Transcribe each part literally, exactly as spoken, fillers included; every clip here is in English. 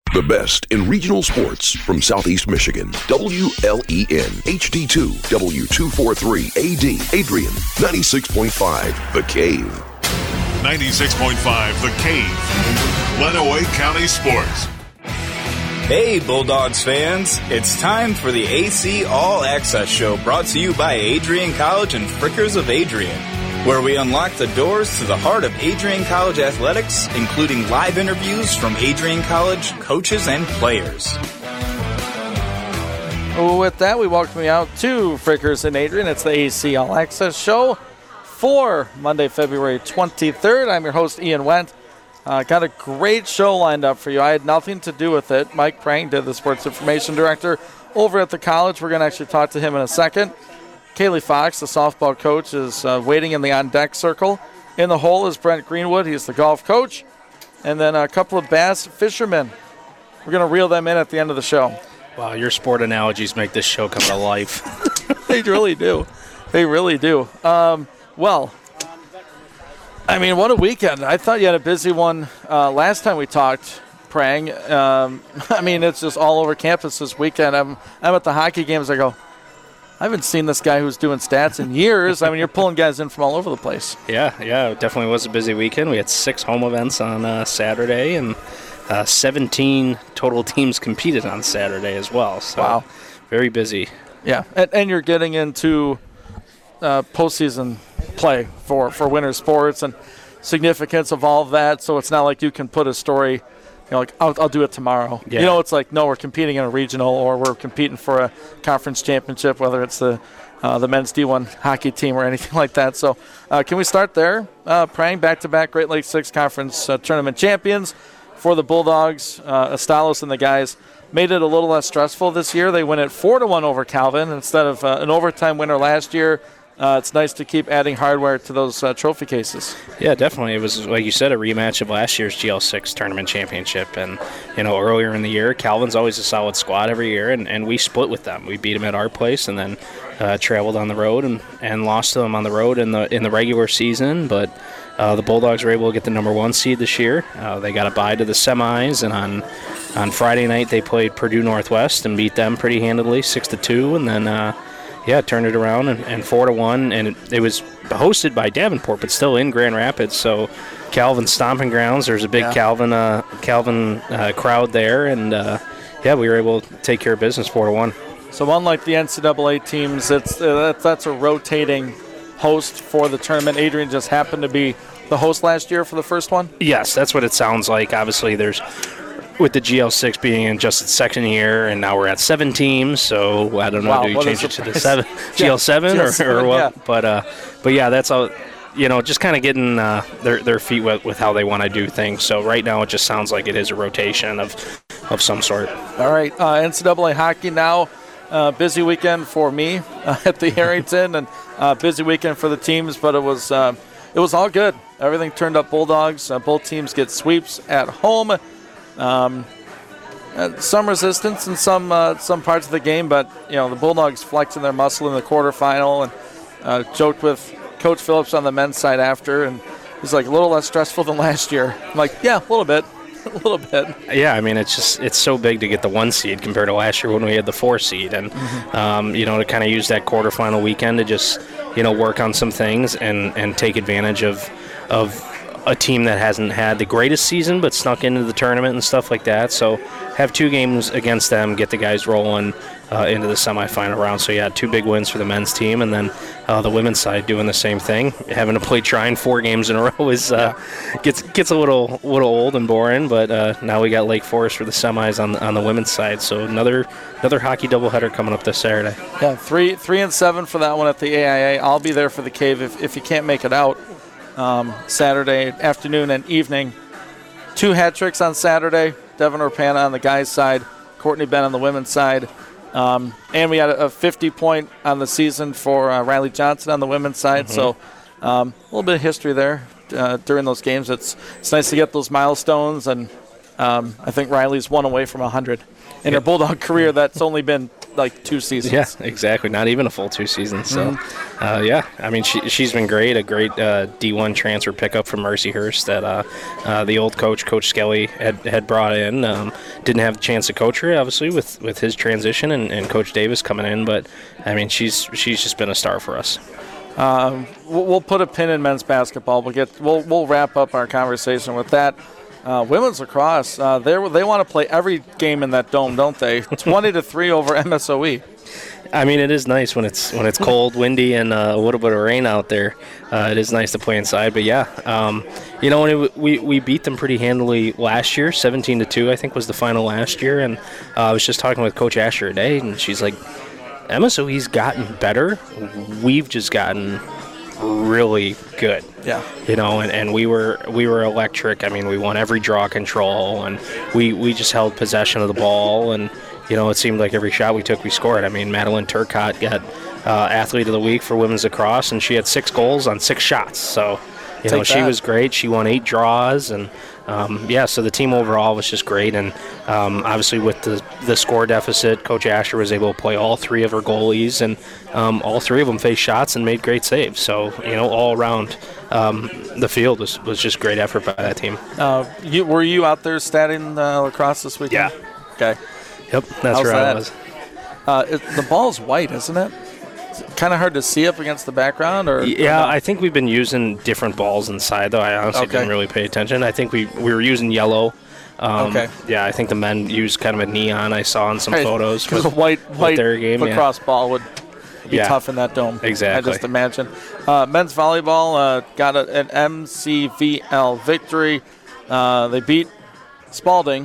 The best in regional sports from Southeast Michigan. W L E N H D two, W two forty-three A D, Adrian, ninety-six point five, The Cave. ninety-six point five, The Cave. Lenawee County Sports. Hey, Bulldogs fans. It's time for the A C All Access Show, brought to you by Adrian College and Frickers of Adrian, where we unlock the doors to the heart of Adrian College athletics, including live interviews from Adrian College coaches and players. With that, we welcome you out to Frickers and Adrian. It's the A C All Access Show for Monday, February twenty-third. I'm your host, Ian Wendt. Uh, got a great show lined up for you. I had nothing to do with it. Mike Prang did, the sports information director over at the college. We're going to actually talk to him in a second. Kaylee Fox, the softball coach, is uh, waiting in the on-deck circle. In the hole is Brent Greenwood. He's the golf coach. And then a couple of bass fishermen. We're going to reel them in at the end of the show. Wow, your sport analogies make this show come to life. They really do. They really do. Um, well, I mean, what a weekend. I thought you had a busy one uh, last time we talked, Prang. Um, I mean, it's just all over campus this weekend. I'm, I'm at the hockey games. I go, I haven't seen this guy who's doing stats in years. I mean, you're pulling guys in from all over the place. Yeah, yeah, it definitely was a busy weekend. We had six home events on uh, Saturday, and uh, seventeen total teams competed on Saturday as well. So wow. Very busy. Yeah, and, and you're getting into uh, postseason play for, for winter sports and significance of all of that. So it's not like you can put a story, you know, like, I'll, I'll do it tomorrow. Yeah. You know, it's like, no, we're competing in a regional or we're competing for a conference championship, whether it's the uh, the men's D one hockey team or anything like that. So uh, can we start there? Uh, Prang, back-to-back Great Lakes Six Conference uh, tournament champions for the Bulldogs. Uh, Estalos and the guys made it a little less stressful this year. They win it four to one over Calvin instead of uh, an overtime winner last year. Uh, it's nice to keep adding hardware to those uh, trophy cases. Yeah, definitely. It was, like you said, a rematch of last year's G L six tournament championship. And, you know, earlier in the year, Calvin's always a solid squad every year, and, and we split with them. We beat them at our place and then uh, traveled on the road and, and lost to them on the road in the in the regular season. But uh, the Bulldogs were able to get the number one seed this year. Uh, they got a bye to the semis, and on on Friday night they played Purdue Northwest and beat them pretty handily, six to two, and then uh, yeah, turned it around and, and four to one, and it, it was hosted by Davenport, but still in Grand Rapids. So Calvin stomping grounds. There's a big yeah. Calvin uh, Calvin uh, crowd there, and uh, yeah, we were able to take care of business four to one. So unlike the N C double A teams, it's uh, that's a rotating host for the tournament. Adrian just happened to be the host last year for the first one. Yes, that's what it sounds like. Obviously, there's. With the G L six being in just its second year, and now we're at seven teams, so I don't know, wow, do you change it to the seven, G L seven yeah, or, G L seven, or what? Yeah. But uh, but yeah, that's all. You know, just kind of getting uh, their their feet wet with how they want to do things. So right now, it just sounds like it is a rotation of of some sort. All right, uh, N C double A hockey now. Uh, busy weekend for me uh, at the Harrington, and uh, busy weekend for the teams, but it was uh, it was all good. Everything turned up Bulldogs. Uh, both teams get sweeps at home. Um, Uh, some resistance in some uh, some parts of the game, but you know the Bulldogs flexing their muscle in the quarterfinal, and uh, joked with Coach Phillips on the men's side after, and he's like, a little less stressful than last year. I'm like, yeah, a little bit, a little bit. Yeah, I mean it's just it's so big to get the one seed compared to last year when we had the four seed, and mm-hmm. um, you know to kind of use that quarterfinal weekend to just you know work on some things and, and take advantage of of. a team that hasn't had the greatest season but snuck into the tournament and stuff like that. So have two games against them, get the guys rolling uh, into the semifinal round. So, yeah, two big wins for the men's team. And then uh, the women's side doing the same thing. Having to play trying four games in a row is uh, yeah. gets gets a little little old and boring. But uh, now we got Lake Forest for the semis on the, on the women's side. So another another hockey doubleheader coming up this Saturday. Yeah, three three and seven for that one at the A I A. I'll be there for the Cave if, if you can't make it out. Um, Saturday afternoon and evening. Two hat tricks on Saturday. Devin Orpana on the guys' side, Courtney Ben on the women's side. Um, and we had a fifty-point on the season for uh, Riley Johnson on the women's side. Mm-hmm. So um, a little bit of history there uh, during those games. It's it's nice to get those milestones, and um, I think Riley's one away from one hundred. In her Bulldog career, that's only been like two seasons. Yeah, exactly. Not even a full two seasons. So, mm-hmm. uh, yeah, I mean, she, she's been great. A great uh, D one transfer pickup from Mercyhurst that uh, uh, the old coach, Coach Skelly, had, had brought in. Um, didn't have the chance to coach her, obviously, with, with his transition and, and Coach Davis coming in. But, I mean, she's she's just been a star for us. Um, we'll put a pin in men's basketball. We'll get we'll we'll wrap up our conversation with that. Uh, women's lacrosse, uh, they they want to play every game in that dome, don't they? Twenty to three over M S O E. I mean, it is nice when it's when it's cold, windy, and uh, a little bit of rain out there. Uh, it is nice to play inside. But yeah, um, you know, it, we we beat them pretty handily last year, seventeen to two. I think was the final last year. And uh, I was just talking with Coach Asher today, and she's like, M S O E's gotten better. We've just gotten really good. Yeah. You know, and, and we were we were electric. I mean, we won every draw control, and we, we just held possession of the ball, and, you know, it seemed like every shot we took, we scored. I mean, Madeline Turcotte got uh, Athlete of the Week for women's lacrosse, and she had six goals on six shots. So, you Take know, that. she was great. She won eight draws, and, um, yeah, so the team overall was just great. And um, obviously with the, the score deficit, Coach Asher was able to play all three of her goalies, and um, all three of them faced shots and made great saves. So, you know, all around um, the field was, was just great effort by that team. Uh, you, were you out there statting uh, lacrosse this weekend? Yeah. Okay. Yep, that's How's where that? I was. Uh, it, the ball's white, isn't it? Kind of hard to see up against the background, or yeah, or I think we've been using different balls inside, though. I honestly Okay. didn't really pay attention. I think we we were using yellow. Um, Okay. Yeah, I think the men used kind of a neon. I saw in some Right, photos. because with- a white white their game, yeah. lacrosse ball would be Yeah. tough in that dome. Exactly. I just imagine. Uh, men's volleyball uh, got a, an M C V L victory. Uh, they beat Spalding,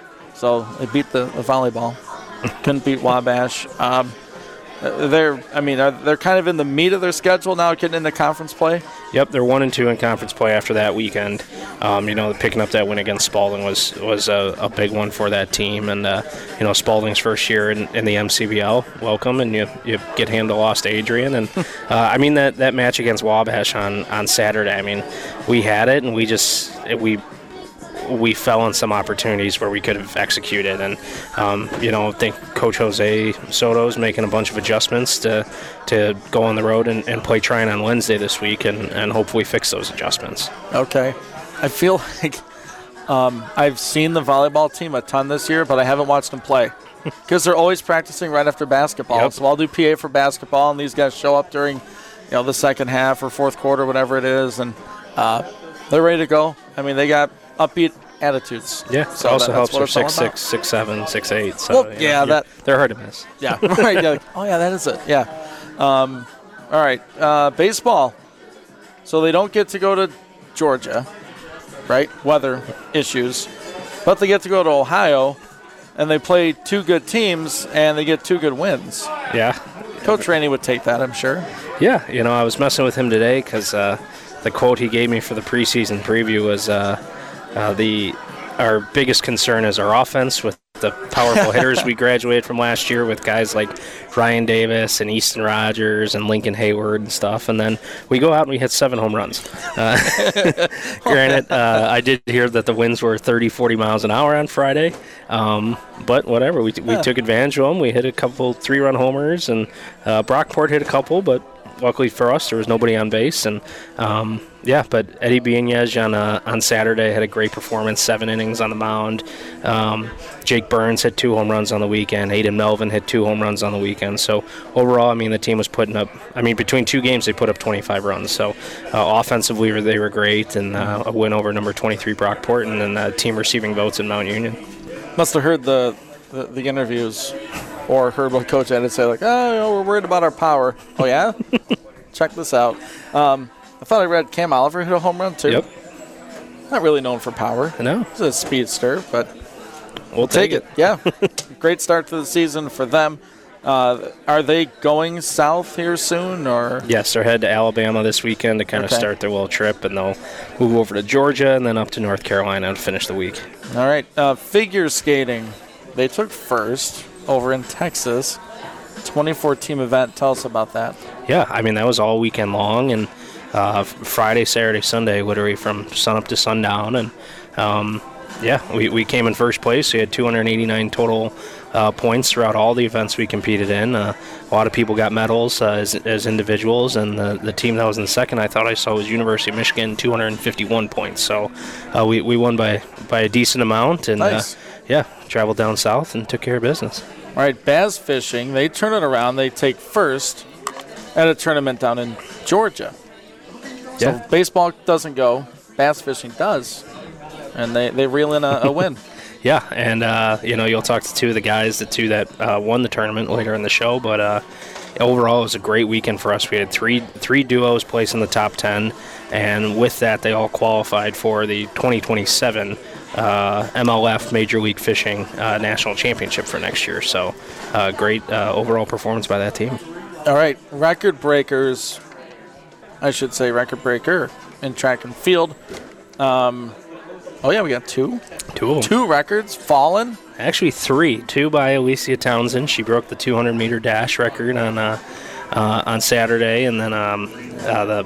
so they beat the, the volleyball. Couldn't beat Wabash. Um, they're, I mean, are, they're kind of in the meat of their schedule now, getting into conference play. Yep, they're one and two in conference play after that weekend. Um, you know, picking up that win against Spalding was was a, a big one for that team, and uh, you know, Spalding's first year in, in the M C V L. Welcome, and you you get hand to loss to Adrian, and uh, I mean that, that match against Wabash on, on Saturday. I mean, we had it, and we just we. we fell on some opportunities where we could have executed. And, um, you know, I think Coach Jose Soto's making a bunch of adjustments to to go on the road and, and play Tryon on Wednesday this week and, and hopefully fix those adjustments. Okay. I feel like um, I've seen the volleyball team a ton this year, but I haven't watched them play because they're always practicing right after basketball. Yep. So I'll do P A for basketball, and these guys show up during, you know, the second half or fourth quarter, whatever it is, and uh, they're ready to go. I mean, they got upbeat attitudes. Yeah, it so also that, helps that's they're what it's all six six, six seven, six eight. So, Well, you know, yeah, you're- that- they're hard to miss. Yeah, right. You're like, oh, yeah, that is it. Yeah. Um, all right. Uh, baseball. So they don't get to go to Georgia, right? Weather issues. But they get to go to Ohio, and they play two good teams, and they get two good wins. Yeah. Coach Rainey would take that, I'm sure. Yeah, you know, I was messing with him today because uh, the quote he gave me for the preseason preview was uh, uh, the our biggest concern is our offense with the powerful hitters we graduated from last year with guys like Ryan Davis and Easton Rogers and Lincoln Hayward and stuff. And then we go out and we hit seven home runs. Uh, granted, uh, I did hear that the winds were thirty, forty miles an hour on Friday. Um, but whatever, we, we Yeah. took advantage of them. We hit a couple three-run homers, and uh, Brockport hit a couple, but luckily for us, there was nobody on base. And, um, yeah, but Eddie Bienez on uh, on Saturday had a great performance, seven innings on the mound. Um, Jake Burns hit two home runs on the weekend. Aiden Melvin hit two home runs on the weekend. So, overall, I mean, the team was putting up, I mean, between two games, they put up twenty-five runs. So, uh, offensively, they were great, and uh, a win over number twenty-three Brockport, and then uh, team receiving votes in Mount Union. Must have heard the, the, the interviews or heard what Coach had to say, like, oh, you know, we're worried about our power. Oh, yeah? Check this out. Um, I thought I read Cam Oliver hit a home run, too. Yep. Not really known for power. I know. He's a speedster, but We'll take, take, it. Yeah. Great start to the season for them. Uh, are they going south here soon, or? Yes, they're headed to Alabama this weekend to kind of Okay. start their little trip, and they'll move over to Georgia and then up to North Carolina and finish the week. All right. Uh, figure skating. They took first over in Texas. twenty-four team event. Tell us about that. Yeah, I mean, that was all weekend long, and uh, Friday, Saturday, Sunday, literally from sunup to sundown. And, um, Yeah, we, we came in first place. We had two hundred eighty-nine total uh, points throughout all the events we competed in. Uh, a lot of people got medals uh, as, as individuals, and the, the team that was in second, I thought I saw, was University of Michigan, two hundred fifty-one points. So uh, we, we won by, by a decent amount, and nice. uh, yeah, traveled down south and took care of business. All right, Bass Fishing, they turn it around. They take first at a tournament down in Georgia. So Yeah. baseball doesn't go, Bass Fishing does, and they, they reel in a, a win. Yeah, and, uh, you know, you'll talk to two of the guys, the two that uh, won the tournament later in the show, but uh, overall it was a great weekend for us. We had three three duos place in the top ten, and with that they all qualified for the twenty twenty-seven uh, M L F Major League Fishing uh, National Championship for next year. So uh, great uh, overall performance by that team. All right, record breakers, I should say record breaker in track and field. Um, oh, yeah, we got two. Two of them. Two records fallen. Actually, three. Two by Alicia Townsend. She broke the two hundred meter dash record on uh, uh, on Saturday, and then um, uh, the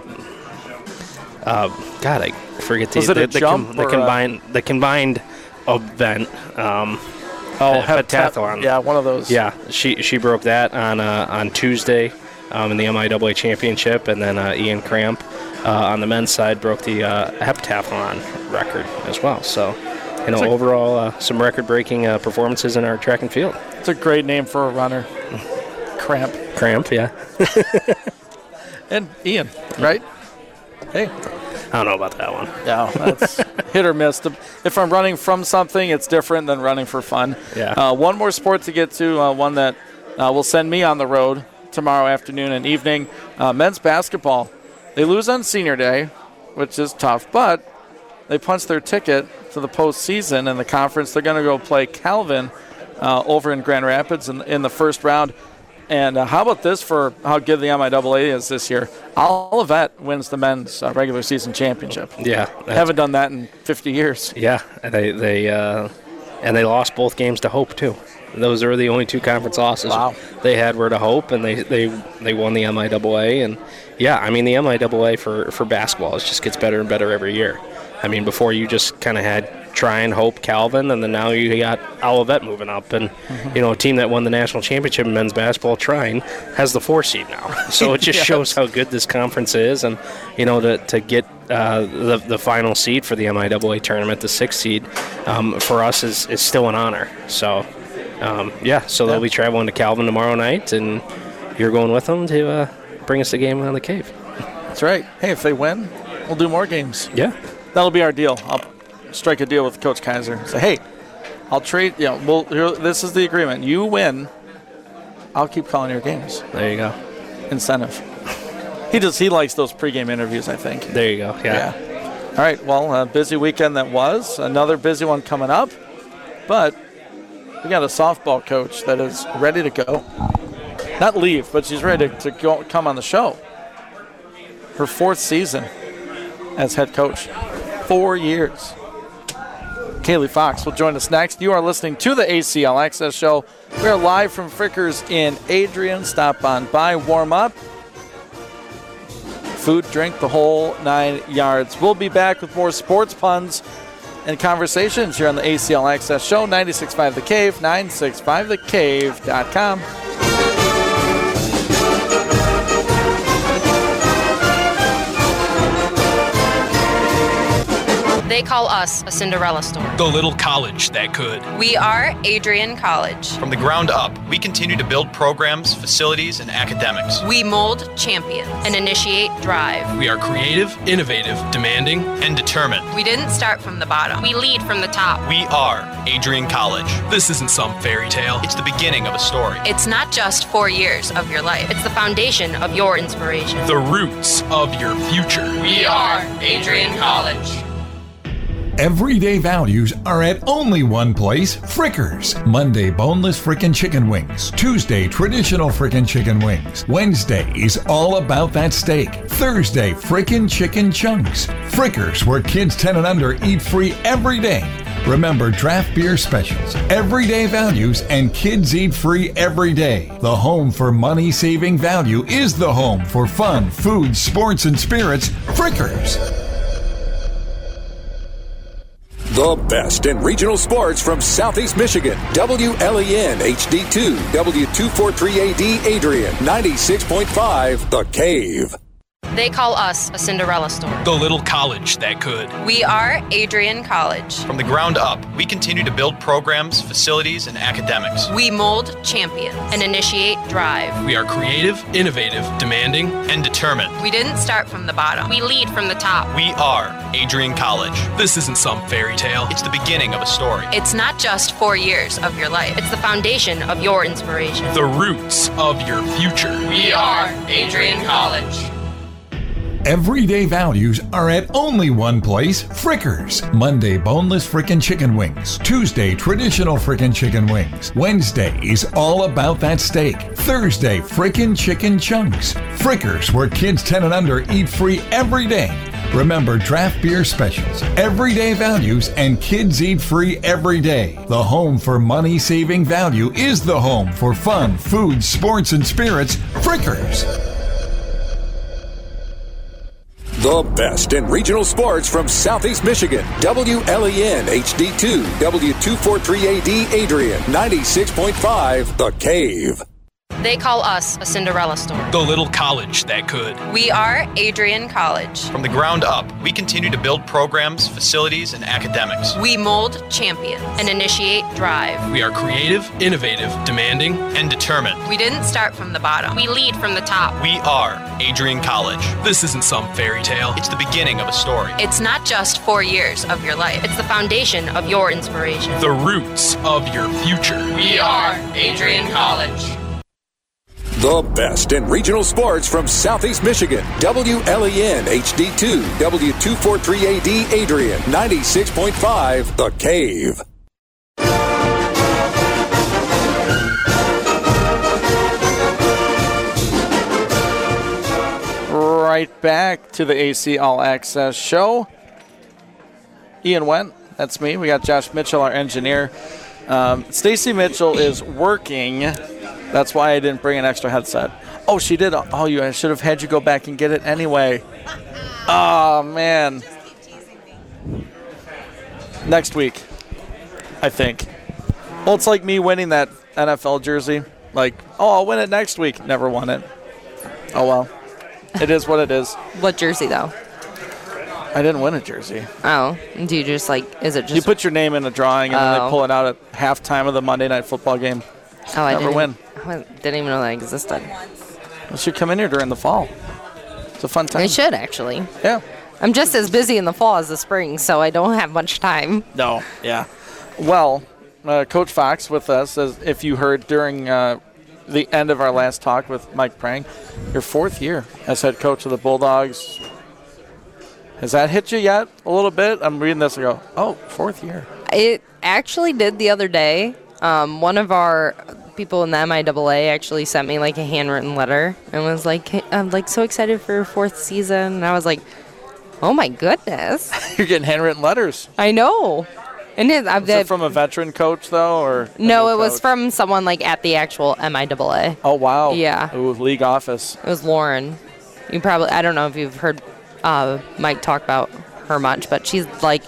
uh, God, I forget the Was it the, a the, jump com- the or a- combined the combined event. Um, Oh, Hep- heptat- heptathlon. Yeah, one of those. Yeah, she she broke that on uh, on Tuesday um, in the M I A A championship, and then uh, Ian Cramp uh, on the men's side broke the uh, heptathlon record as well. So, you know, It's a- overall uh, some record-breaking uh, performances in our track and field. It's a great name for a runner. Cramp. Cramp, yeah. And Ian, right? Hey. I don't know about that one. No, that's hit or miss. If I'm running from something, it's different than running for fun. Yeah. Uh, one more sport to get to, uh, one that uh, will send me on the road tomorrow afternoon and evening. Uh, men's basketball. They lose on senior day, which is tough, but they punch their ticket to the postseason in the conference. They're going to go play Calvin uh, over in Grand Rapids in, in the first round. And uh, how about this for how good the M I A A is this year? Olivet wins the men's uh, regular season championship. Yeah. They haven't done that in fifty years. Yeah, and they they uh, and they lost both games to Hope too. Those are the only two conference losses Wow. they had were to Hope, and they, they, they won the M I A A. And yeah, I mean the M I A A for, for basketball, it just gets better and better every year. I mean, before you just kind of had Tryon, Hope, Calvin, and then now you got Olivet moving up. And, mm-hmm. you know, a team that won the national championship in men's basketball, Tryon, has the four seed now. So it just yes. shows how good this conference is. And, you know, to, to get uh, the, the final seed for the M I A A tournament, the sixth seed, um, for us is, is still an honor. So, um, yeah, so they'll be traveling to Calvin tomorrow night, and you're going with them to uh, bring us the game on the Cave. That's right. Hey, if they win, we'll do more games. Yeah. That'll be our deal. I'll strike a deal with Coach Kaiser. Say, hey, I'll trade. You know, we'll, here, this is the agreement. You win, I'll keep calling your games. There you go. Incentive. He does. He likes those pregame interviews, I think. There you go. Yeah. yeah. All right. Well, a busy weekend that was. Another busy one coming up. But we got a softball coach that is ready to go. Not leave, but she's ready to, to go come on the show. Her fourth season as head coach. Four years. Kaylee Fox will join us next. You are listening to the A C L Access Show. We are live from Frickers in Adrian. Stop on by, warm up. Food, drink, the whole nine yards. We'll be back with more sports puns and conversations here on the A C L Access Show. ninety-six point five The Cave, nine six five the cave dot com. They call us a Cinderella store. The little college that could. We are Adrian College. From the ground up, we continue to build programs, facilities, and academics. We mold champions and initiate drive. We are creative, innovative, demanding, and determined. We didn't start from the bottom. We lead from the top. We are Adrian College. This isn't some fairy tale. It's the beginning of a story. It's not just four years of your life. It's the foundation of your inspiration. The roots of your future. We are Adrian College. Everyday values are at only one place, Frickers. Monday, boneless frickin' chicken wings. Tuesday, traditional frickin' chicken wings. Wednesday is all about that steak. Thursday, frickin' chicken chunks. Frickers, where kids ten and under eat free every day. Remember draft beer specials, everyday values, and kids eat free every day. The home for money-saving value is the home for fun, food, sports, and spirits, Frickers. The best in regional sports from Southeast Michigan. W L E N H D two, W two forty-three A D Adrian, ninety-six point five, The Cave. They call us a Cinderella story. The little college that could. We are Adrian College. From the ground up, we continue to build programs, facilities, and academics. We mold champions. And initiate drive. We are creative, innovative, demanding, and determined. We didn't start from the bottom. We lead from the top. We are Adrian College. This isn't some fairy tale. It's the beginning of a story. It's not just four years of your life. It's the foundation of your inspiration. The roots of your future. We are Adrian College. Everyday values are at only one place, Frickers. Monday, boneless frickin' chicken wings. Tuesday, traditional frickin' chicken wings. Wednesday is all about that steak. Thursday, frickin' chicken chunks. Frickers, where kids ten and under eat free every day. Remember draft beer specials, everyday values, and kids eat free every day. The home for money-saving value is the home for fun, food, sports, and spirits, Frickers. The best in regional sports from Southeast Michigan. W L E N H D two, W two forty-three A D Adrian, ninety-six point five, The Cave. They call us a Cinderella story. The little college that could. We are Adrian College. From the ground up, we continue to build programs, facilities, and academics. We mold champions. And initiate drive. We are creative, innovative, demanding, and determined. We didn't start from the bottom. We lead from the top. We are Adrian College. This isn't some fairy tale. It's the beginning of a story. It's not just four years of your life. It's the foundation of your inspiration. The roots of your future. We are Adrian College. The best in regional sports from Southeast Michigan. W L E N H D two, W two forty-three A D Adrian, ninety-six point five, The Cave. Right back to the A C All Access show. Ian Wendt, that's me. We got Josh Mitchell, our engineer. Um, Stacy Mitchell is working. That's why I didn't bring an extra headset. Oh, she did. Oh, you! I should have had you go back and get it anyway. Oh, man. Next week, I think. Well, it's like me winning that N F L jersey. Like, oh, I'll win it next week. Never won it. Oh, well. It is what it is. What jersey, though? I didn't win a jersey. Oh. Do you just, like, is it just... You put your name in a drawing, and oh. then they pull it out at halftime of the Monday Night Football game. Oh, I Never didn't, win. I didn't even know that existed. You should come in here during the fall. It's a fun time. I should, actually. Yeah. I'm just as busy in the fall as the spring, so I don't have much time. No, yeah. Well, uh, Coach Fox with us, as if you heard during uh, the end of our last talk with Mike Prang, your fourth year as head coach of the Bulldogs. Has that hit you yet a little bit? I'm reading this and go, oh, fourth year. It actually did the other day. Um, one of our people in the M I A A actually sent me like a handwritten letter and was like, hey, I'm like so excited for your fourth season. And I was like, oh my goodness. You're getting handwritten letters. I know. And it, Was it from a veteran coach though, or no? It was from someone like at the actual M I A A. Oh wow. Yeah. Ooh, league office. It was Lauren. You probably I don't know if you've heard uh, Mike talk about her much, but she's like,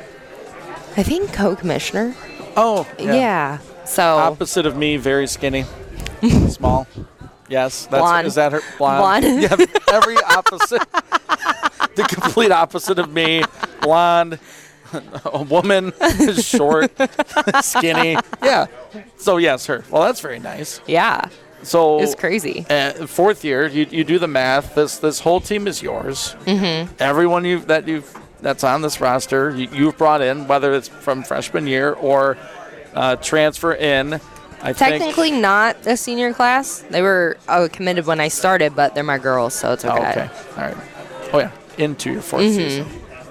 I think co-commissioner. Oh, yeah. yeah. So opposite of me, very skinny, small. Yes, that's blonde. Is that her blonde? Blonde. Yeah, every opposite. The complete opposite of me, blonde, a woman, short, skinny. Yeah. So yes, her. Well, that's very nice. Yeah. So it's crazy. Uh, fourth year, you you do the math. This this whole team is yours. Mm-hmm. Everyone you that you've that's on this roster, you, you've brought in, whether it's from freshman year or uh, transfer in. I Technically think, not a senior class. They were uh, committed when I started, but they're my girls, so it's okay. Oh, okay. All right. Oh yeah, into your fourth mm-hmm. season.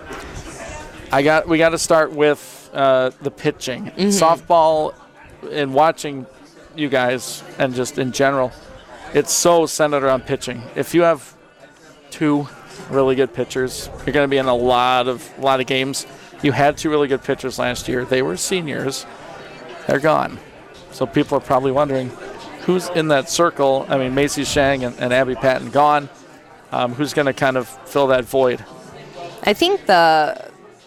I got. We got to start with uh, the pitching, mm-hmm. softball, and watching you guys, and just in general, it's so centered around pitching. If you have two really good pitchers, you're going to be in a lot of a lot of games. You had two really good pitchers last year. They were seniors. They're gone. So people are probably wondering who's in that circle. I mean, Macy Shang and, and Abby Patton gone. Um, who's going to kind of fill that void? I think the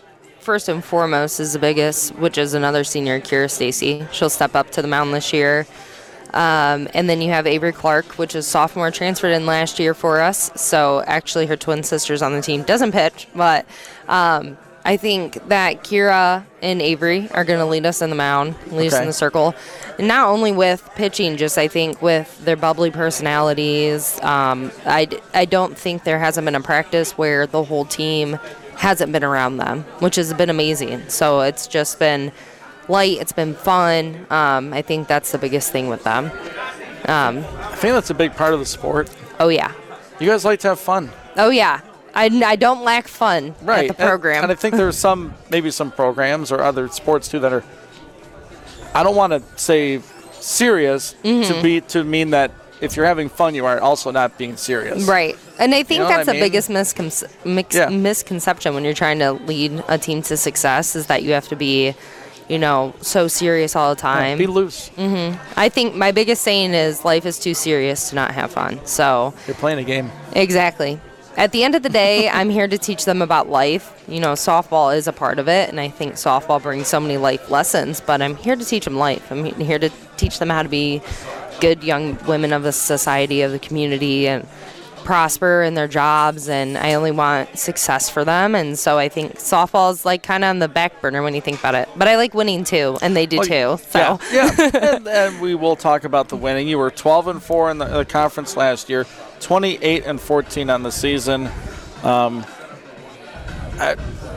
first and foremost is the biggest, which is another senior, Kira Stacy. She'll step up to the mound this year. Um, and then you have Avery Clark, which is sophomore, transferred in last year for us. So actually her twin sister's on the team. Doesn't pitch, but um, I think that Kira and Avery are going to lead us in the mound, lead Okay. us in the circle. And not only with pitching, just I think with their bubbly personalities. Um, I, I don't think there hasn't been a practice where the whole team hasn't been around them, which has been amazing. So it's just been light. It's been fun. Um, I think that's the biggest thing with them. Um, I think that's a big part of the sport. Oh, yeah. You guys like to have fun. Oh, yeah. I, I don't lack fun Right. at the program. And, and I think there's some, maybe some programs or other sports too that are, I don't want to say serious Mm-hmm. to be to mean that if you're having fun, you are also not being serious. Right. And I think You know that's what I the mean? biggest miscon- mix- Yeah. misconception when you're trying to lead a team to success is that you have to be, you know, so serious all the time. Be loose. hmm I think my biggest saying is life is too serious to not have fun. So You're playing a game. exactly. At the end of the day, I'm here to teach them about life. You know, softball is a part of it, and I think softball brings so many life lessons, but I'm here to teach them life. I'm here to teach them how to be good young women of the society, of the community, and prosper in their jobs, and I only want success for them. And so I think softball is like kind of on the back burner when you think about it. But I like winning too, and they do Well, too. So Yeah, yeah. and, and we will talk about the winning. You were twelve and four in the, the conference last year, twenty-eight and fourteen on the season. Um, I,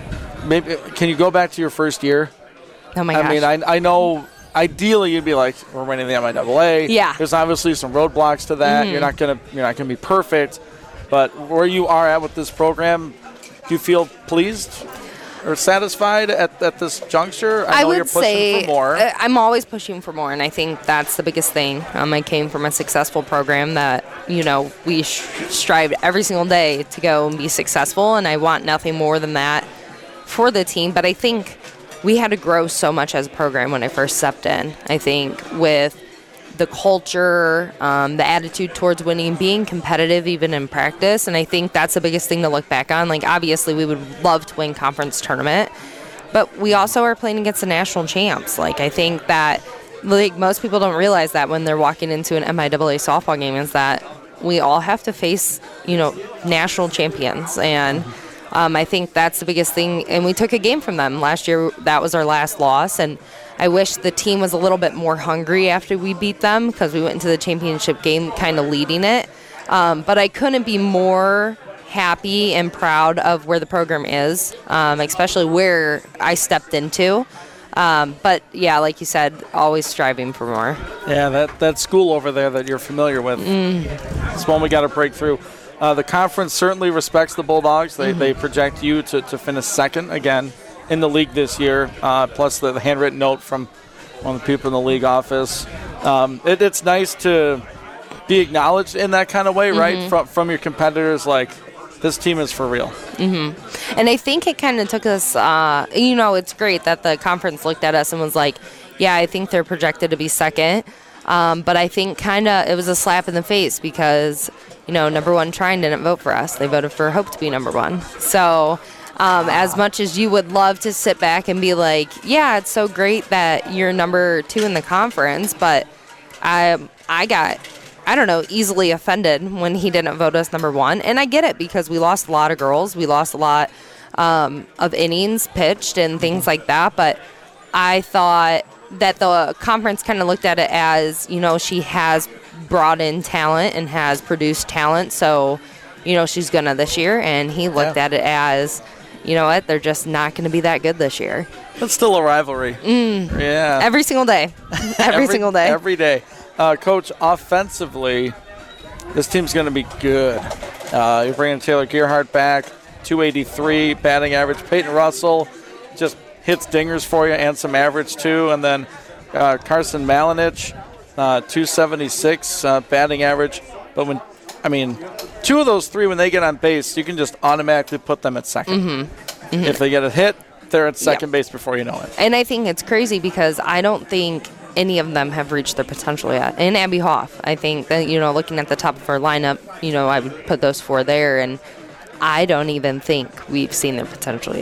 maybe can you go back to your first year? oh my I gosh. mean, I I know ideally you'd be like, we're winning the M I double A. Yeah. There's obviously some roadblocks to that. Mhm. You're not gonna you're not gonna be perfect, but where you are at with this program, do you feel pleased or satisfied at, at this juncture? I, I know would you're pushing say for more. uh, I'm always pushing for more, and I think that's the biggest thing. Um, I came from a successful program that, you know, we sh- strived every single day to go and be successful, and I want nothing more than that for the team. But I think we had to grow so much as a program when I first stepped in. I think with the culture, um, the attitude towards winning, being competitive even in practice, and I think that's the biggest thing to look back on. Like, obviously, we would love to win conference tournament, but we also are playing against the national champs. Like, I think that, like, most people don't realize that when they're walking into an M I double A softball game is that we all have to face, you know, national champions, and um, I think that's the biggest thing. And we took a game from them last year. That was our last loss, and I wish the team was a little bit more hungry after we beat them because we went into the championship game kind of leading it. Um, but I couldn't be more happy and proud of where the program is, um, especially where I stepped into. Um, but, yeah, like you said, always striving for more. Yeah, that, that school over there that you're familiar with, Mm. it's one we got to break through. Uh, the conference certainly respects the Bulldogs. They, Mhm. they project you to, to finish second again in the league this year, uh, plus the, the handwritten note from one of the people in the league office. Um, it, it's nice to be acknowledged in that kind of way, right, Mhm. from, from your competitors, like, this team is for real. hmm And I think it kind of took us, uh, you know, it's great that the conference looked at us and was like, yeah, I think they're projected to be second. Um, but I think kind of it was a slap in the face because, you know, number one Trine didn't vote for us. They voted for Hope to be number one. So um, as much as you would love to sit back and be like, yeah, it's so great that you're number two in the conference, but I, I got... I don't know, easily offended when he didn't vote us number one. And I get it because we lost a lot of girls. We lost a lot um, of innings pitched and things like that. But I thought that the conference kind of looked at it as, you know, she has brought in talent and has produced talent. So, you know, she's going to this year. And he looked Yeah. at it as, you know what, they're just not going to be that good this year. It's still a rivalry. Mm. Yeah. Every single day. Every, single day. Every day. Uh, Coach, offensively, this team's going to be good. Uh, you're bringing Taylor Gearhart back, two eighty-three batting average. Peyton Russell just hits dingers for you and some average too. And then uh, Carson Malinich, uh, two seventy-six uh, batting average. But when, I mean, two of those three, when they get on base, you can just automatically put them at second. Mhm. Mhm. If they get a hit, they're at second Yep. base before you know it. And I think it's crazy because I don't think any of them have reached their potential yet. And Abby Hoff, I think that, you know, looking at the top of our lineup, you know, I would put those four there. And I don't even think we've seen their potential yet.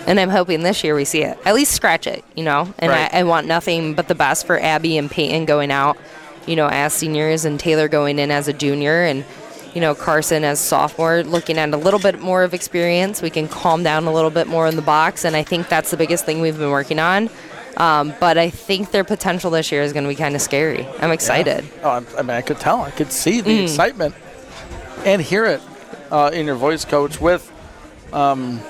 And I'm hoping this year we see it. At least scratch it, you know. And Right. I, I want nothing but the best for Abby and Peyton going out, you know, as seniors, and Taylor going in as a junior, and, you know, Carson as sophomore, looking at a little bit more of experience. We can calm down a little bit more in the box, and I think that's the biggest thing we've been working on. Um, but I think their potential this year is going to be kind of scary. I'm excited. Yeah. Oh, I'm- I mean, I could tell. I could see the Mm. excitement and hear it uh, in your voice, Coach. With um,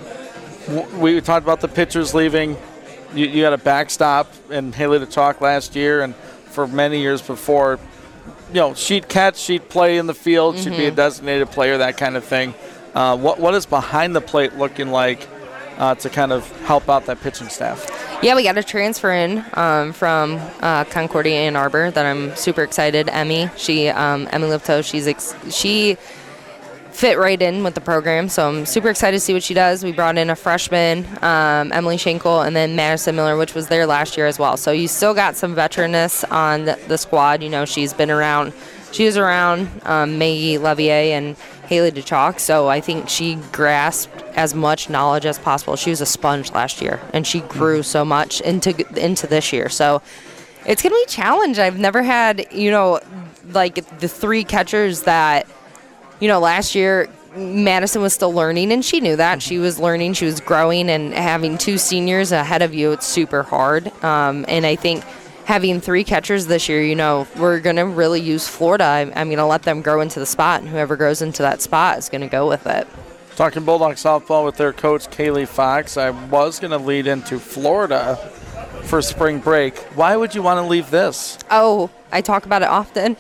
w- we talked about the pitchers leaving. You, you had a backstop in Haley to Chalk last year, and for many years before. You know, she'd catch, she'd play in the field, she'd be a Mhm. designated player, that kind of thing. Uh, what what is behind the plate looking like uh, to kind of help out that pitching staff? Yeah, we got a transfer in um, from uh, Concordia Ann Arbor that I'm super excited. Emmy, she um, Emmy Lipto, she's ex- she fit right in with the program, so I'm super excited to see what she does. We brought in a freshman, um, Emily Schenkel, and then Madison Miller, which was there last year as well. So you still got some veteranness on the, the squad. You know, she's been around. She was around um, Maggie Levier and Haley DeChalk, so I think she grasped as much knowledge as possible. She was a sponge last year, and she grew so much into into this year. So it's going to be a challenge. I've never had, you know, like the three catchers that, you know, last year Madison was still learning, and she knew that. She was learning, she was growing, and having two seniors ahead of you, it's super hard. Um, and I think having three catchers this year, you know, we're going to really use Florida. I'm, I'm going to let them grow into the spot, and whoever grows into that spot is going to go with it. Talking Bulldog softball with their coach, Kaylee Fox. I was going to lead into Florida for spring break. Why would you want to leave this? Oh, I talk about it often.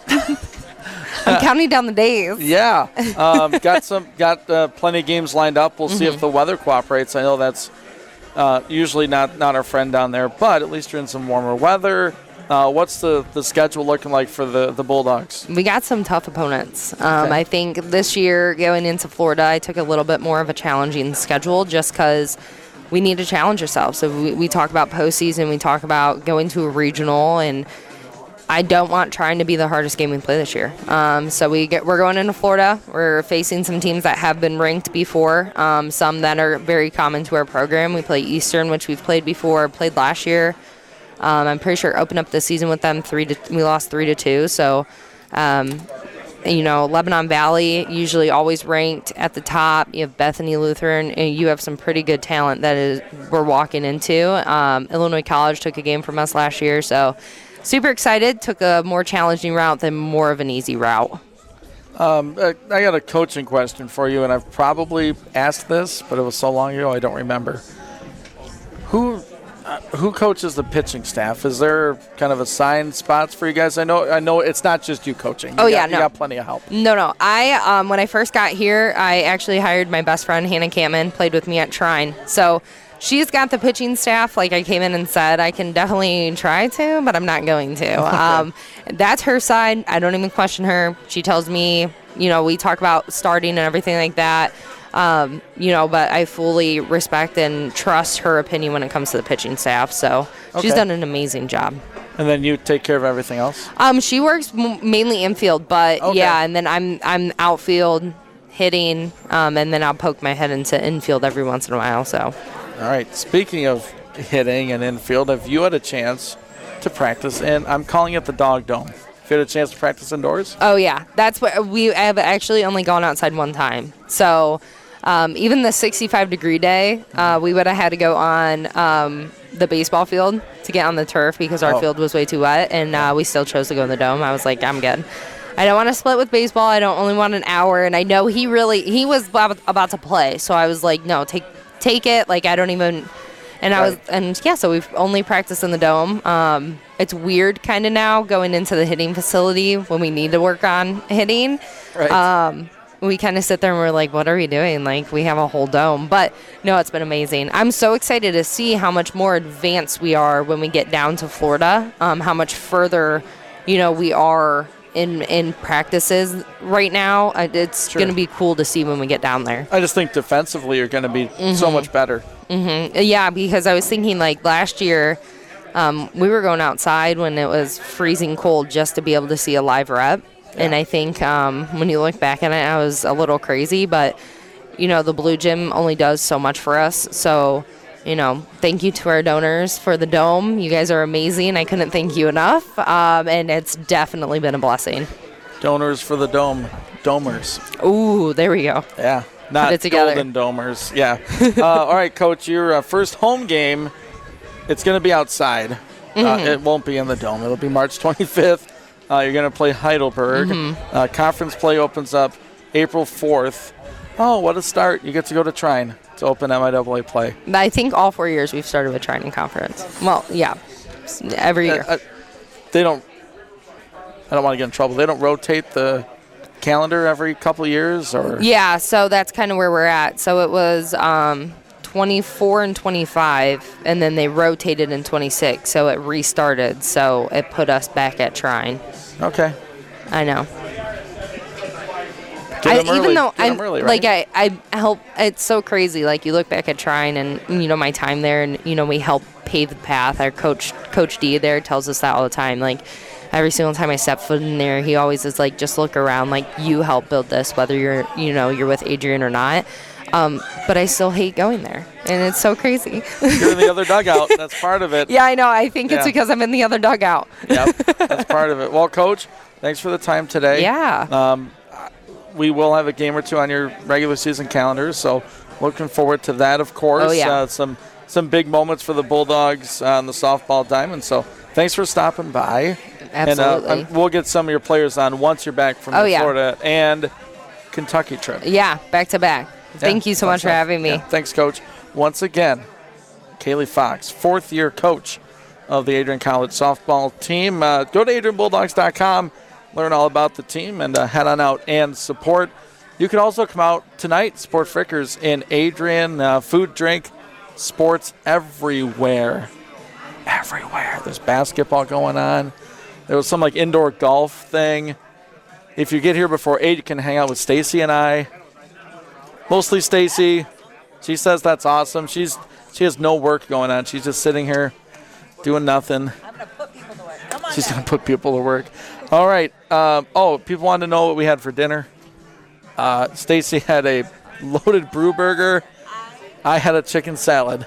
I'm counting down the days. Yeah, um, got some, got uh, plenty of games lined up. We'll see Mhm. if the weather cooperates. I know that's uh, usually not, not our friend down there, but at least you're in some warmer weather. Uh, what's the, the schedule looking like for the, the Bulldogs? We got some tough opponents. Um, Okay. I think this year going into Florida, I took a little bit more of a challenging schedule just because we need to challenge ourselves. So we, we talk about postseason, we talk about going to a regional, and I don't want trying to be the hardest game we play this year. Um, so we get, we're going into Florida. We're facing some teams that have been ranked before, um, some that are very common to our program. We play Eastern, which we've played before, played last year. Um, I'm pretty sure opened up the season with them three to we lost three to two. So, um, you know, Lebanon Valley usually always ranked at the top. You have Bethany Lutheran, and you have some pretty good talent that is we're walking into. Um, Illinois College took a game from us last year, so super excited. Took a more challenging route than more of an easy route. Um, I I got a coaching question for you, and I've probably asked this, but it was so long ago I don't remember. Who uh, who coaches the pitching staff? Is there kind of assigned spots for you guys? I know I know it's not just you coaching. You Oh, got, yeah, you no. got plenty of help. No, no. I um, when I first got here, I actually hired my best friend Hannah Campman, played with me at Trine. So she's got the pitching staff. Like I came in and said, I can definitely try to, but I'm not going to. um, that's her side. I don't even question her. She tells me, you know, we talk about starting and everything like that. Um, you know, but I fully respect and trust her opinion when it comes to the pitching staff. So she's Okay. done an amazing job. And then you take care of everything else? Um, she works m- mainly infield, but Okay. yeah, and then I'm I'm outfield hitting, um, and then I'll poke my head into infield every once in a while. So, All right. Speaking of hitting and infield, have you had a chance to practice? And I'm calling it the Dog Dome. Have you had a chance to practice indoors? oh yeah, that's what we have actually only gone outside one time. So, um, even the sixty-five degree day, uh, we would have had to go on um, the baseball field to get on the turf because our Oh. field was way too wet, and uh, we still chose to go in the dome. I was like, I'm good. I don't want to split with baseball. I don't only want an hour, and I know he really he was ab- about to play, so I was like, no, take take it. Like I don't even. And I was Right. and yeah, so we've only practiced in the dome. Um, it's weird kind of now going into the hitting facility when we need to work on hitting. Right. Um, we kind of sit there and we're like, what are we doing? Like, we have a whole dome. But, no, it's been amazing. I'm so excited to see how much more advanced we are when we get down to Florida, um, how much further, you know, we are in in practices right now. Uh, It's Sure. going to be cool to see when we get down there. I just think defensively you're going to be so Mhm. much better. hmm Yeah, because I was thinking, like, last year um, we were going outside when it was freezing cold just to be able to see a live rep. And I think um, when you look back at it, I was a little crazy, but you know, the Blue Gym only does so much for us. So, you know, thank you to our donors for the dome. You guys are amazing. I couldn't thank you enough. Um, and it's definitely been a blessing. Donors for the dome. Domers. Ooh, there we go. Yeah. Not Put it together. golden domers. Yeah. uh, all right, Coach, your uh, first home game, it's going to be outside. Mm-hmm. Uh, it won't be in the dome. It'll be March twenty-fifth. Uh, you're going to play Heidelberg. Mm-hmm. Uh, conference play opens up April fourth. Oh, what a start. You get to go to Trine to open M I double A play. I think all four years we've started with Trine in conference. Well, yeah, every year. Uh, uh, they don't, I don't want to get in trouble. They don't rotate the calendar every couple of years? Or Yeah, so that's kind of where we're at. So it was um, twenty-four and twenty-five, and then they rotated in twenty-six, so it restarted. So it put us back at Trine. Okay. I know. I, even early. though Get I'm early, right? like I, I help, it's so crazy. Like you look back at Trine and you know my time there, and you know we help pave the path. Our coach, Coach D, there tells us that all the time. Like every single time I step foot in there, he always is like, just look around. Like you help build this, whether you're you know you're with Adrian or not. Um, but I still hate going there, and it's so crazy. You're in the other dugout. That's part of it. Yeah, I know. I think Yeah. it's because I'm in the other dugout. Yep, that's part of it. Well, Coach, thanks for the time today. Yeah. Um, we will have a game or two on your regular season calendar, so looking forward to that, of course. Oh, yeah. Uh, some some big moments for the Bulldogs on the softball diamond. So thanks for stopping by. Absolutely. And uh, we'll get some of your players on once you're back from Oh, the yeah. Florida and Kentucky trip. Yeah, back to back. Thank Yeah, you so fun much for stuff. having me. Yeah, thanks, Coach. Once again, Kaylee Fox, fourth-year coach of the Adrian College softball team. Uh, go to adrian bulldogs dot com, learn all about the team, and uh, head on out and support. You can also come out tonight, support Frickers in Adrian. Uh, food, drink, sports everywhere. Everywhere. There's basketball going on. There was some like indoor golf thing. If you get here before eight, you can hang out with Stacy and I. Mostly Stacy. She says that's awesome. She's she has no work going on. She's just sitting here doing nothing. I'm gonna put people to work. Come on She's now. gonna put people to work. All right. Um, oh, people wanted to know what we had for dinner. Uh, Stacy had a loaded brew burger. I had a chicken salad.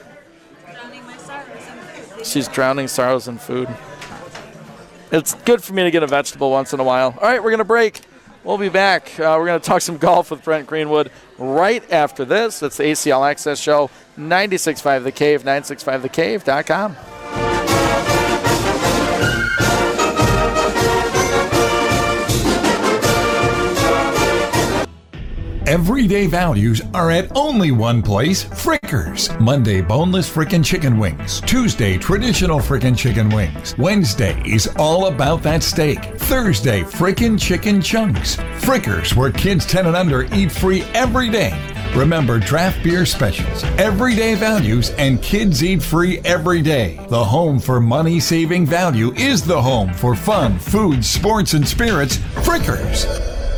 She's drowning sorrows in food. It's good for me to get a vegetable once in a while. All right, we're going to break. We'll be back. Uh, we're going to talk some golf with Brent Greenwood right after this. It's the A C L Access Show, ninety-six point five The Cave, nine six five the cave dot com. Everyday values are at only one place, Frickers. Monday, boneless frickin' chicken wings. Tuesday, traditional frickin' chicken wings. Wednesday is all about that steak. Thursday, frickin' chicken chunks. Frickers, where kids ten and under eat free every day. Remember draft beer specials, everyday values, and kids eat free every day. The home for money-saving value is the home for fun, food, sports, and spirits, Frickers.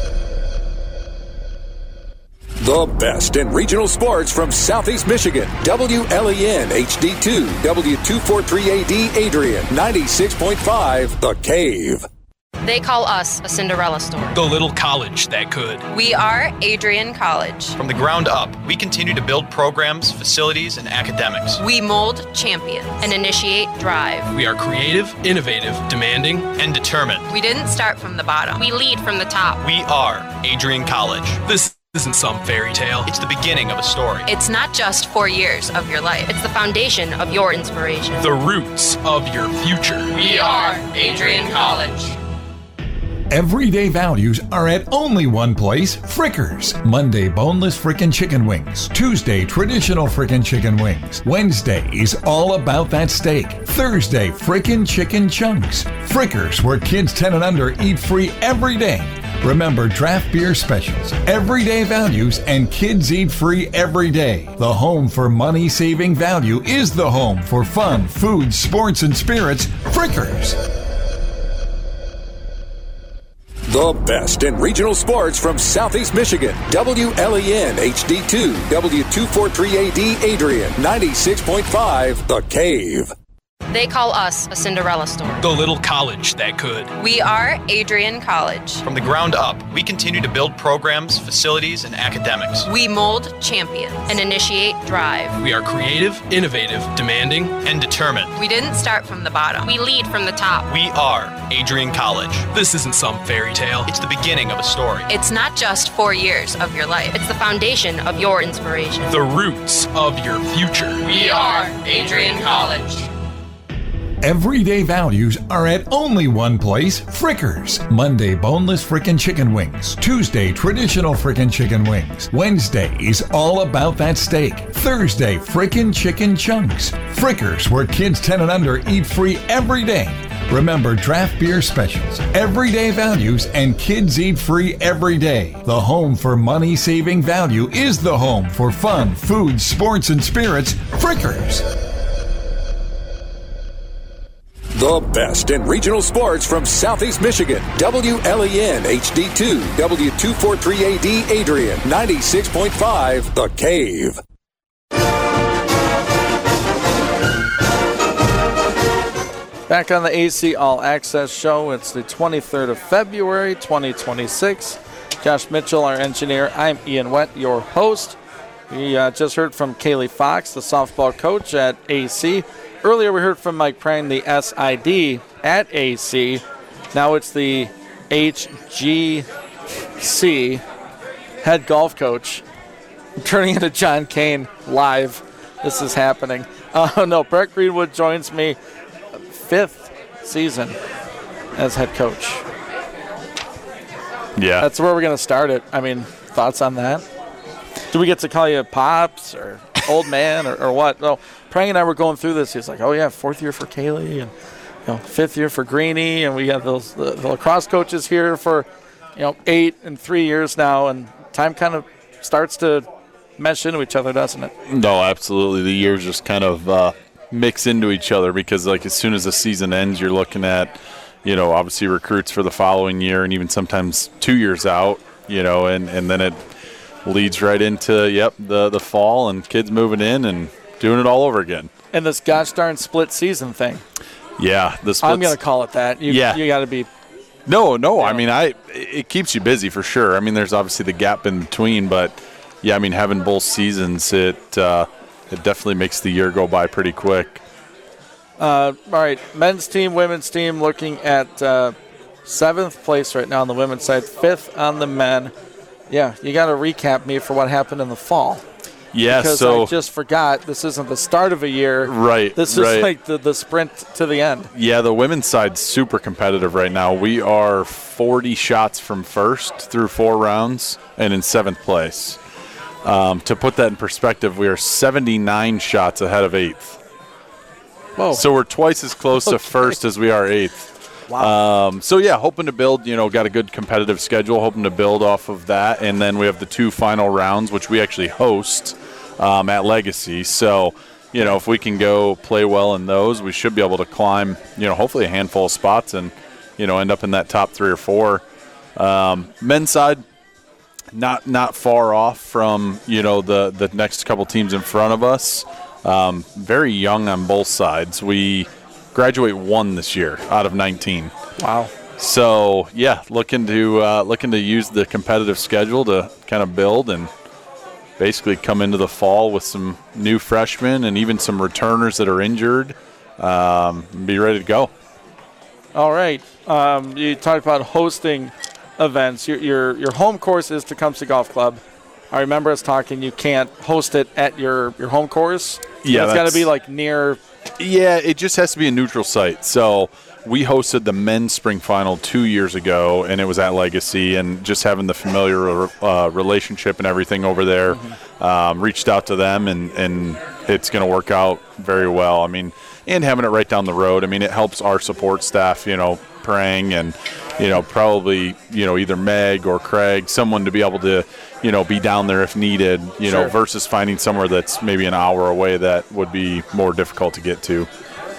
The best in regional sports from Southeast Michigan. W L E N H D two, W two forty-three A D Adrian, ninety-six point five The Cave. They call us a Cinderella store. The little college that could. We are Adrian College. From the ground up, we continue to build programs, facilities, and academics. We mold champions. And initiate drive. We are creative, innovative, demanding, And determined. We didn't start from the bottom. We lead from the top. We are Adrian College. This isn't some fairy tale. It's the beginning of a story. It's not just four years of your life. It's the foundation of your inspiration. The roots of your future. We are Adrian College. Everyday values are at only one place, Frickers. Monday, boneless frickin' chicken wings. Tuesday, traditional frickin' chicken wings. Wednesday is all about that steak. Thursday, frickin' chicken chunks. Frickers, where kids ten and under eat free every day. Remember draft beer specials, everyday values, and kids eat free every day. The home for money-saving value is the home for fun, food, sports, and spirits, Frickers. The best in regional sports from Southeast Michigan. W L E N H D two, W two forty-three A D Adrian, ninety-six point five The Cave. They call us a Cinderella story. The little college that could. We are Adrian College. From the ground up, we continue to build programs, facilities, and academics. We mold champions. And initiate drive. We are creative, innovative, demanding, and determined. We didn't start from the bottom. We lead from the top. We are Adrian College. This isn't some fairy tale. It's the beginning of a story. It's not just four years of your life. It's the foundation of your inspiration. The roots of your future. We are Adrian College. Everyday values are at only one place, Frickers. Monday, boneless frickin' chicken wings. Tuesday, traditional frickin' chicken wings. Wednesday is all about that steak. Thursday, frickin' chicken chunks. Frickers, where kids ten and under eat free every day. Remember draft beer specials, everyday values, and kids eat free every day. The home for money-saving value is the home for fun, food, sports, and spirits, Frickers. The best in regional sports from Southeast Michigan. W L E N H D two, W two forty-three A D Adrian, ninety-six point five, The Cave. Back on the A C All Access Show. It's the twenty-third of February, twenty twenty-six. Josh Mitchell, our engineer. I'm Ian Wendt, your host. We uh, just heard from Kaylee Fox, the softball coach at A C. Earlier, we heard from Mike Prang, the S I D at A C. Now it's the H G C head golf coach. I'm turning into John Kane live. This is happening. Uh, no, Brett Greenwood joins me. Fifth season as head coach. Yeah. That's where we're going to start it. I mean, thoughts on that? Do we get to call you Pops or old man or, or what? No, Prang and I were going through this. He's like, oh, yeah, fourth year for Kaylee and you know, fifth year for Greenie. And we have those the, the lacrosse coaches here for, you know, eight and three years now. And time kind of starts to mesh into each other, doesn't it? No, absolutely. The years just kind of uh, mix into each other because, like, as soon as the season ends, you're looking at, you know, obviously recruits for the following year and even sometimes two years out, you know, and, and then it leads right into, yep, the, the fall and kids moving in and doing it all over again. And this gosh darn split season thing. Yeah. the split I'm going to call it that. You, yeah. You got to be. No, no. I mean, I it keeps you busy for sure. I mean, there's obviously the gap in between, but, yeah, I mean, having both seasons, it uh, it definitely makes the year go by pretty quick. Uh, all right, men's team, women's team looking at uh, seventh place right now on the women's side, fifth on the men. Yeah, you got to recap me for what happened in the fall. Yeah, because so I just forgot this isn't the start of a year. Right. This is right. like the, the sprint to the end. Yeah, the women's side's super competitive right now. We are forty shots from first through four rounds and in seventh place. Um, to put that in perspective, we are seventy-nine shots ahead of eighth. Whoa. So we're twice as close okay. to first as we are eighth. Wow. Um, so, yeah, hoping to build, you know, got a good competitive schedule, hoping to build off of that. And then we have the two final rounds, which we actually host um, at Legacy. So, you know, if we can go play well in those, we should be able to climb, you know, hopefully a handful of spots and, you know, end up in that top three or four. Um, men's side, not not far off from, you know, the, the next couple teams in front of us. Um, very young on both sides. We graduate one this year out of nineteen. Wow. So, yeah, looking to uh, looking to use the competitive schedule to kind of build and basically come into the fall with some new freshmen and even some returners that are injured um, and be ready to go. All right. Um, you talked about hosting events. Your, your, your home course is Tecumseh Golf Club. I remember us talking, you can't host it at your, your home course. Yeah, it's got to be like near. Yeah, it just has to be a neutral site. So we hosted the men's spring final two years ago, and it was at Legacy, and just having the familiar uh, relationship and everything over there, mm-hmm. um, reached out to them, and, and it's going to work out very well. I mean, and having it right down the road, I mean, it helps our support staff, you know, Prang and, you know, probably, you know, either Meg or Craig, someone to be able to, you know, be down there if needed, you sure. know, versus finding somewhere that's maybe an hour away that would be more difficult to get to.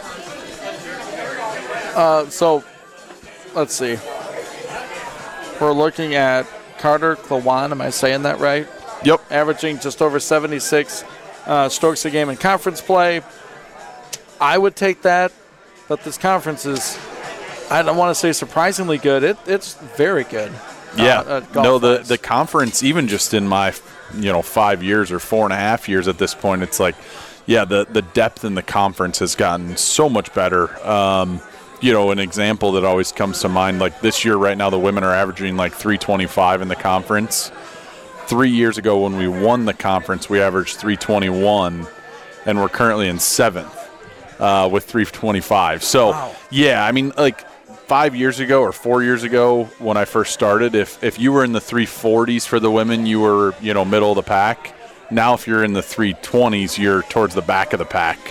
Uh, so, let's see. We're looking at Carter Klawan, am I saying that right? Yep. Averaging just over seventy-six uh, strokes a game in conference play. I would take that but this conference is, I don't want to say surprisingly good. It, it's very good. Yeah. Uh, no, the, the conference, even just in my, you know, five years or four and a half years at this point, it's like, yeah, the, the depth in the conference has gotten so much better. Um, you know, an example that always comes to mind, like this year right now, the women are averaging like three twenty-five in the conference. Three years ago when we won the conference, we averaged three twenty-one, and we're currently in seventh uh, with three twenty-five. So, wow. yeah, I mean, like, Five years ago or four years ago when I first started, if if you were in the three forties for the women, you were, you know, middle of the pack. Now if you're in the three twenties, you're towards the back of the pack.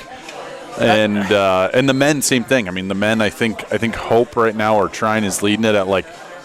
And uh, and the men, same thing. I mean, the men, I think I think Hope right now, or Trine, is leading it at like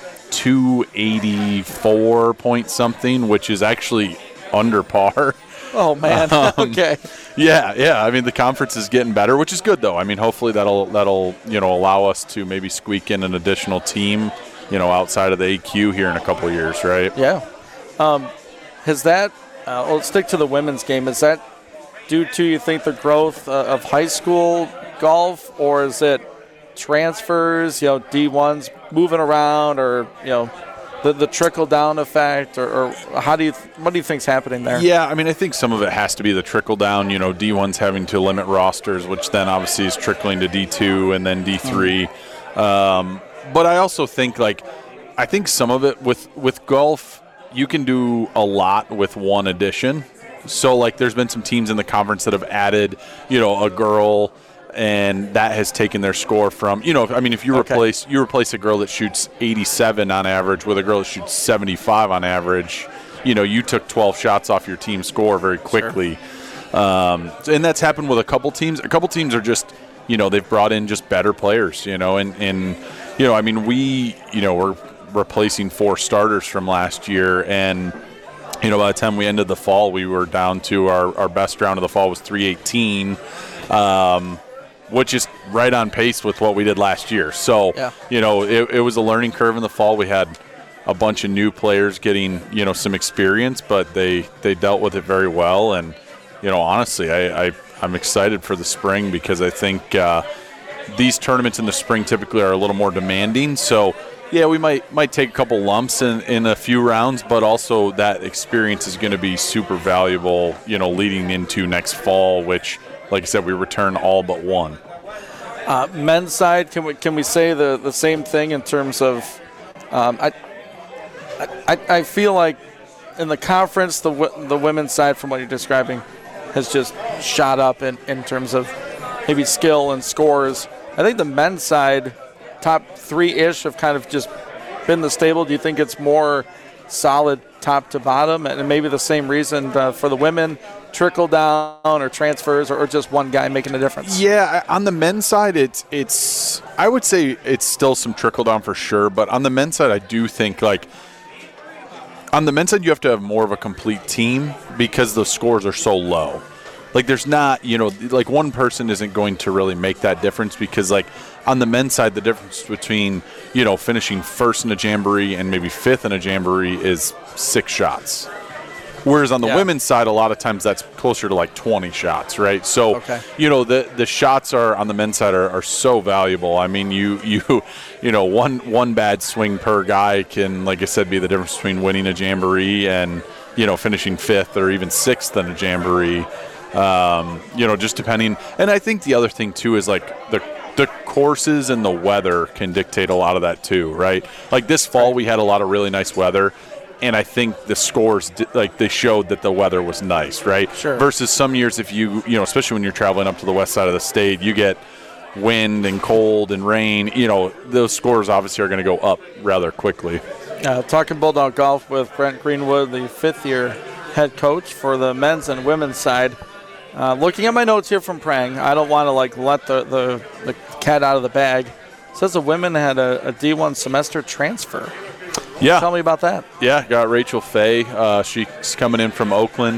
two eighty-four point something, which is actually under par. Oh, man. Um, okay. Yeah, yeah. I mean, the conference is getting better, which is good, though. I mean, hopefully that'll, that'll you know, allow us to maybe squeak in an additional team, you know, outside of the A Q here in a couple of years, right? Yeah. Um, has that uh, – let's stick to the women's game. Is that due to, you think, the growth uh, of high school golf, or is it transfers, you know, D ones moving around, or, you know – The, the trickle-down effect, or, or how do you th- what do you think's happening there? Yeah, I mean, I think some of it has to be the trickle-down. You know, D one's having to limit rosters, which then obviously is trickling to D two and then D three. Mm-hmm. Um, but I also think, like, I think some of it with, with golf, you can do a lot with one addition. So, like, there's been some teams in the conference that have added, you know, a girl – and that has taken their score from, you know, I mean, if you okay. replace you replace a girl that shoots eighty-seven on average with a girl that shoots seventy-five on average, you know, you took twelve shots off your team score very quickly. Sure. Um, and that's happened with a couple teams. A couple teams are just, you know, they've brought in just better players, you know, and, and you know, I mean, we, you know, we're replacing four starters from last year, and, you know, by the time we ended the fall, we were down to our, our best round of the fall was three eighteen. Um, which is right on pace with what we did last year. So, yeah. you know, it, it was a learning curve in the fall. We had a bunch of new players getting, you know, some experience, but they, they dealt with it very well. And, you know, honestly, I, I, I'm excited for the spring because I think uh, these tournaments in the spring typically are a little more demanding. So, yeah, we might might take a couple lumps in, in a few rounds, but also that experience is going to be super valuable, you know, leading into next fall, which – like I said, we return all but one. Uh, men's side, can we can we say the, the same thing in terms of? Um, I, I I feel like in the conference, the the women's side, from what you're describing, has just shot up in, in terms of maybe skill and scores. I think the men's side, top three-ish, have kind of just been the stable. Do you think it's more solid top to bottom, and maybe the same reason uh, for the women? Trickle down or transfers, or, or just one guy making a difference? Yeah, on the men's side, it's it's. I would say it's still some trickle down for sure, but on the men's side, I do think like on the men's side, you have to have more of a complete team because the scores are so low. Like there's not, you know, like one person isn't going to really make that difference because like on the men's side, the difference between, you know, finishing first in a jamboree and maybe fifth in a jamboree is six shots. Whereas on the yeah. women's side, a lot of times that's closer to like twenty shots, right? So, okay. you know, the the shots are on the men's side are, are so valuable. I mean, you you you know, one one bad swing per guy can, like I said, be the difference between winning a jamboree and, you know, finishing fifth or even sixth in a jamboree. Um, you know, just depending. And I think the other thing too is like the the courses and the weather can dictate a lot of that too, right? Like this fall, we had a lot of really nice weather. And I think the scores, like they showed that the weather was nice, right? Sure. Versus some years, if you, you know, especially when you're traveling up to the west side of the state, you get wind and cold and rain. You know, those scores obviously are going to go up rather quickly. Uh, talking Bulldog Golf with Brent Greenwood, the fifth-year head coach for the men's and women's side. Uh, looking at my notes here from Prang, I don't want to like let the, the, the cat out of the bag. It says the women had a, a D one semester transfer. Yeah. Tell me about that. Yeah, got Rachel Fay. Uh, she's coming in from Oakland.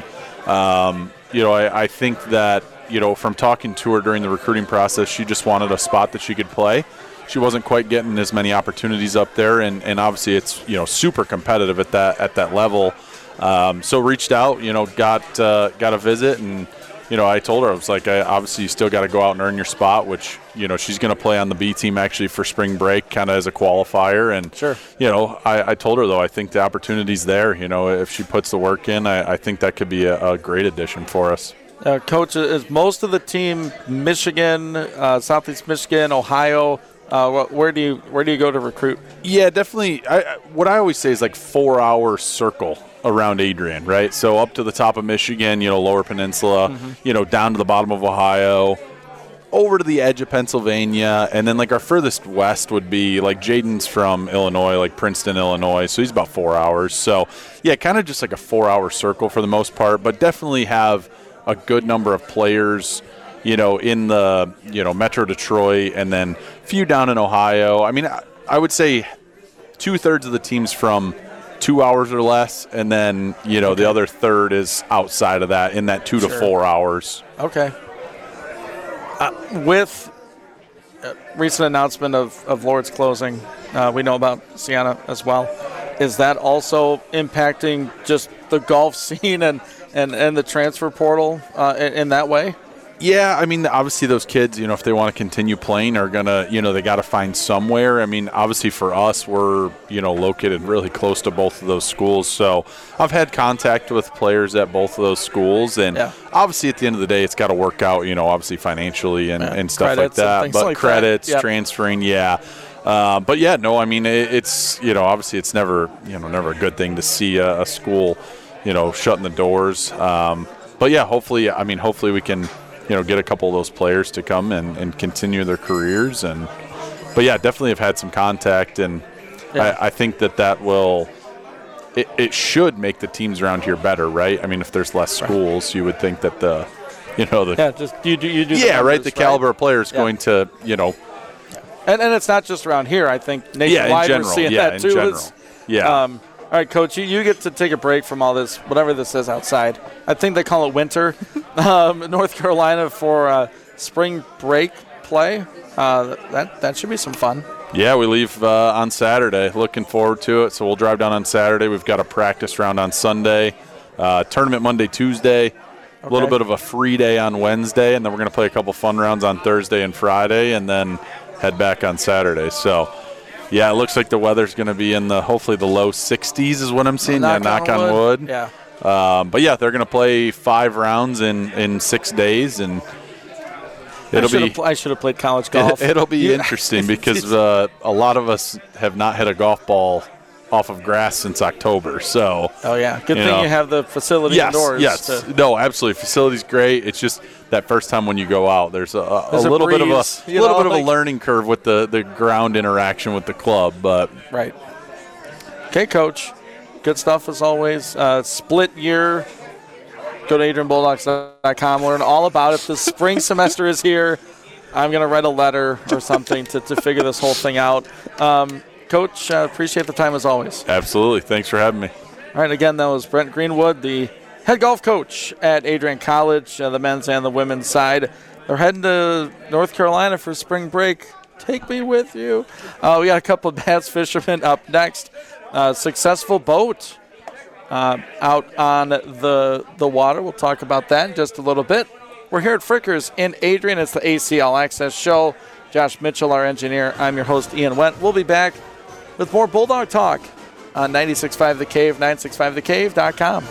Um, you know, I, I think that, you know, from talking to her during the recruiting process, she just wanted a spot that she could play. She wasn't quite getting as many opportunities up there, and, and obviously it's, you know, super competitive at that at that level. Um, so reached out, you know, got uh, got a visit, and you know, I told her, I was like, I, obviously you still got to go out and earn your spot, which, you know, she's going to play on the B team actually for spring break kind of as a qualifier. And, sure. you know, I, I told her, though, I think the opportunity's there. You know, if she puts the work in, I, I think that could be a, a great addition for us. Uh, Coach, is most of the team Michigan, uh, Southeast Michigan, Ohio? Uh, where do you where do you go to recruit? Yeah, definitely. I, what I always say is like four-hour circle around Adrian, right? So up to the top of Michigan, you know, Lower Peninsula, mm-hmm. you know, down to the bottom of Ohio, over to the edge of Pennsylvania, and then like our furthest west would be like Jaden's from Illinois, like Princeton, Illinois, so he's about four hours. So yeah, kind of just like a four-hour circle for the most part, but definitely have a good number of players, you know, in the, you know, Metro Detroit, and then a few down in Ohio. I mean, I, I would say two-thirds of the team's from two hours or less, and then, you know, okay. the other third is outside of that, in that two sure. to four hours. Okay. Uh, with uh, recent announcement of, of Lourdes closing, uh, we know about Sienna as well. Is that also impacting just the golf scene and, and, and the transfer portal uh, in, in that way? Yeah, I mean, obviously those kids, you know, if they want to continue playing are going to, you know, they got to find somewhere. I mean, obviously for us, we're, you know, located really close to both of those schools. So I've had contact with players at both of those schools. And yeah. obviously at the end of the day, it's got to work out, you know, obviously financially and, yeah. and stuff credits like that. But like credits, that. Yep. transferring, yeah. Uh, but, yeah, no, I mean, it, it's, you know, obviously it's never, you know, never a good thing to see a, a school, you know, shutting the doors. Um, but, yeah, hopefully, I mean, hopefully we can – you know, get a couple of those players to come and, and continue their careers. And, but yeah, definitely have had some contact, and yeah. I, I think that that will, it, it should make the teams around here better, right? I mean, if there's less schools, you would think that the, you know, the, yeah, just you do, you do, yeah, the numbers, right, the caliber right? of players yeah. going to, you know, and and it's not just around here. I think nationwide yeah, in general, we're seeing yeah, that in too. general. It's, yeah. Um, all right, Coach, you, you get to take a break from all this, whatever this is outside. I think they call it winter. um, North Carolina for uh, spring break play. Uh, that that should be some fun. Yeah, we leave uh, on Saturday. Looking forward to it. So we'll drive down on Saturday. We've got a practice round on Sunday. Uh, tournament Monday, Tuesday. Okay. A little bit of a free day on Wednesday, and then we're going to play a couple fun rounds on Thursday and Friday, and then head back on Saturday. So, yeah, it looks like the weather's going to be in the hopefully the low sixties is what I'm seeing. Knock, yeah, knock on, on wood. wood. Yeah. Um, but, yeah, they're going to play five rounds in, in six days, and it'll I be. Pl- I should have played college golf. It, it'll be yeah. interesting because uh, a lot of us have not hit a golf ball off of grass since October. So. Oh yeah, good you thing know. you have the facility yes, indoors. Yes. To- no, absolutely. Facility's great. It's just that first time when you go out, there's a, a, there's a little a bit of a breeze, little know, bit of like, a learning curve with the, the ground interaction with the club, but right. Okay, Coach. Good stuff as always. Uh, split year. Go to adrian bulldogs dot com. Learn all about it. The spring semester is here. I'm going to write a letter or something to, to figure this whole thing out. Um, Coach, uh, appreciate the time as always. Absolutely. Thanks for having me. All right, again, that was Brent Greenwood, the head golf coach at Adrian College, uh, the men's and the women's side. They're heading to North Carolina for spring break. Take me with you. Uh, we got a couple of bass fishermen up next. Uh, successful boat uh, out on the the water. We'll talk about that in just a little bit. We're here at Frickers in Adrian. It's the A C All Access Show. Josh Mitchell, our engineer. I'm your host, Ian Wendt. We'll be back with more Bulldog Talk on ninety-six point five The Cave, nine six five the cave dot com.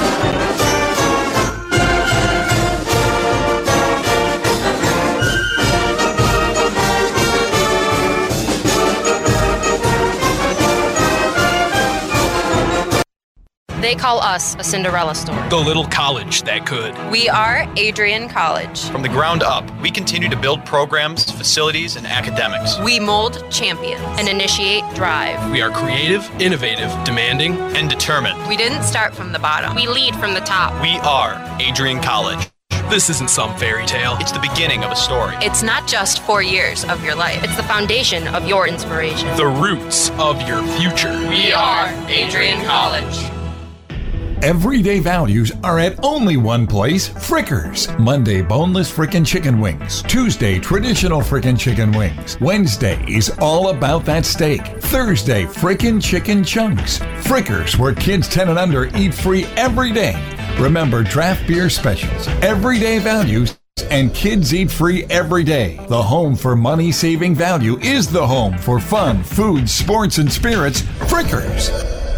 They call us a Cinderella story. The little college that could. We are Adrian College. From the ground up, we continue to build programs, facilities, and academics. We mold champions. And initiate drive. We are creative, innovative, demanding, and determined. We didn't start from the bottom. We lead from the top. We are Adrian College. This isn't some fairy tale. It's the beginning of a story. It's not just four years of your life. It's the foundation of your inspiration. The roots of your future. We are Adrian College. Everyday values are at only one place, Frickers. Monday, boneless frickin' chicken wings. Tuesday, traditional frickin' chicken wings. Wednesday is all about that steak. Thursday, frickin' chicken chunks. Frickers, where kids ten and under eat free every day. Remember draft beer specials, everyday values, and kids eat free every day. The home for money-saving value is the home for fun, food, sports, and spirits. Frickers.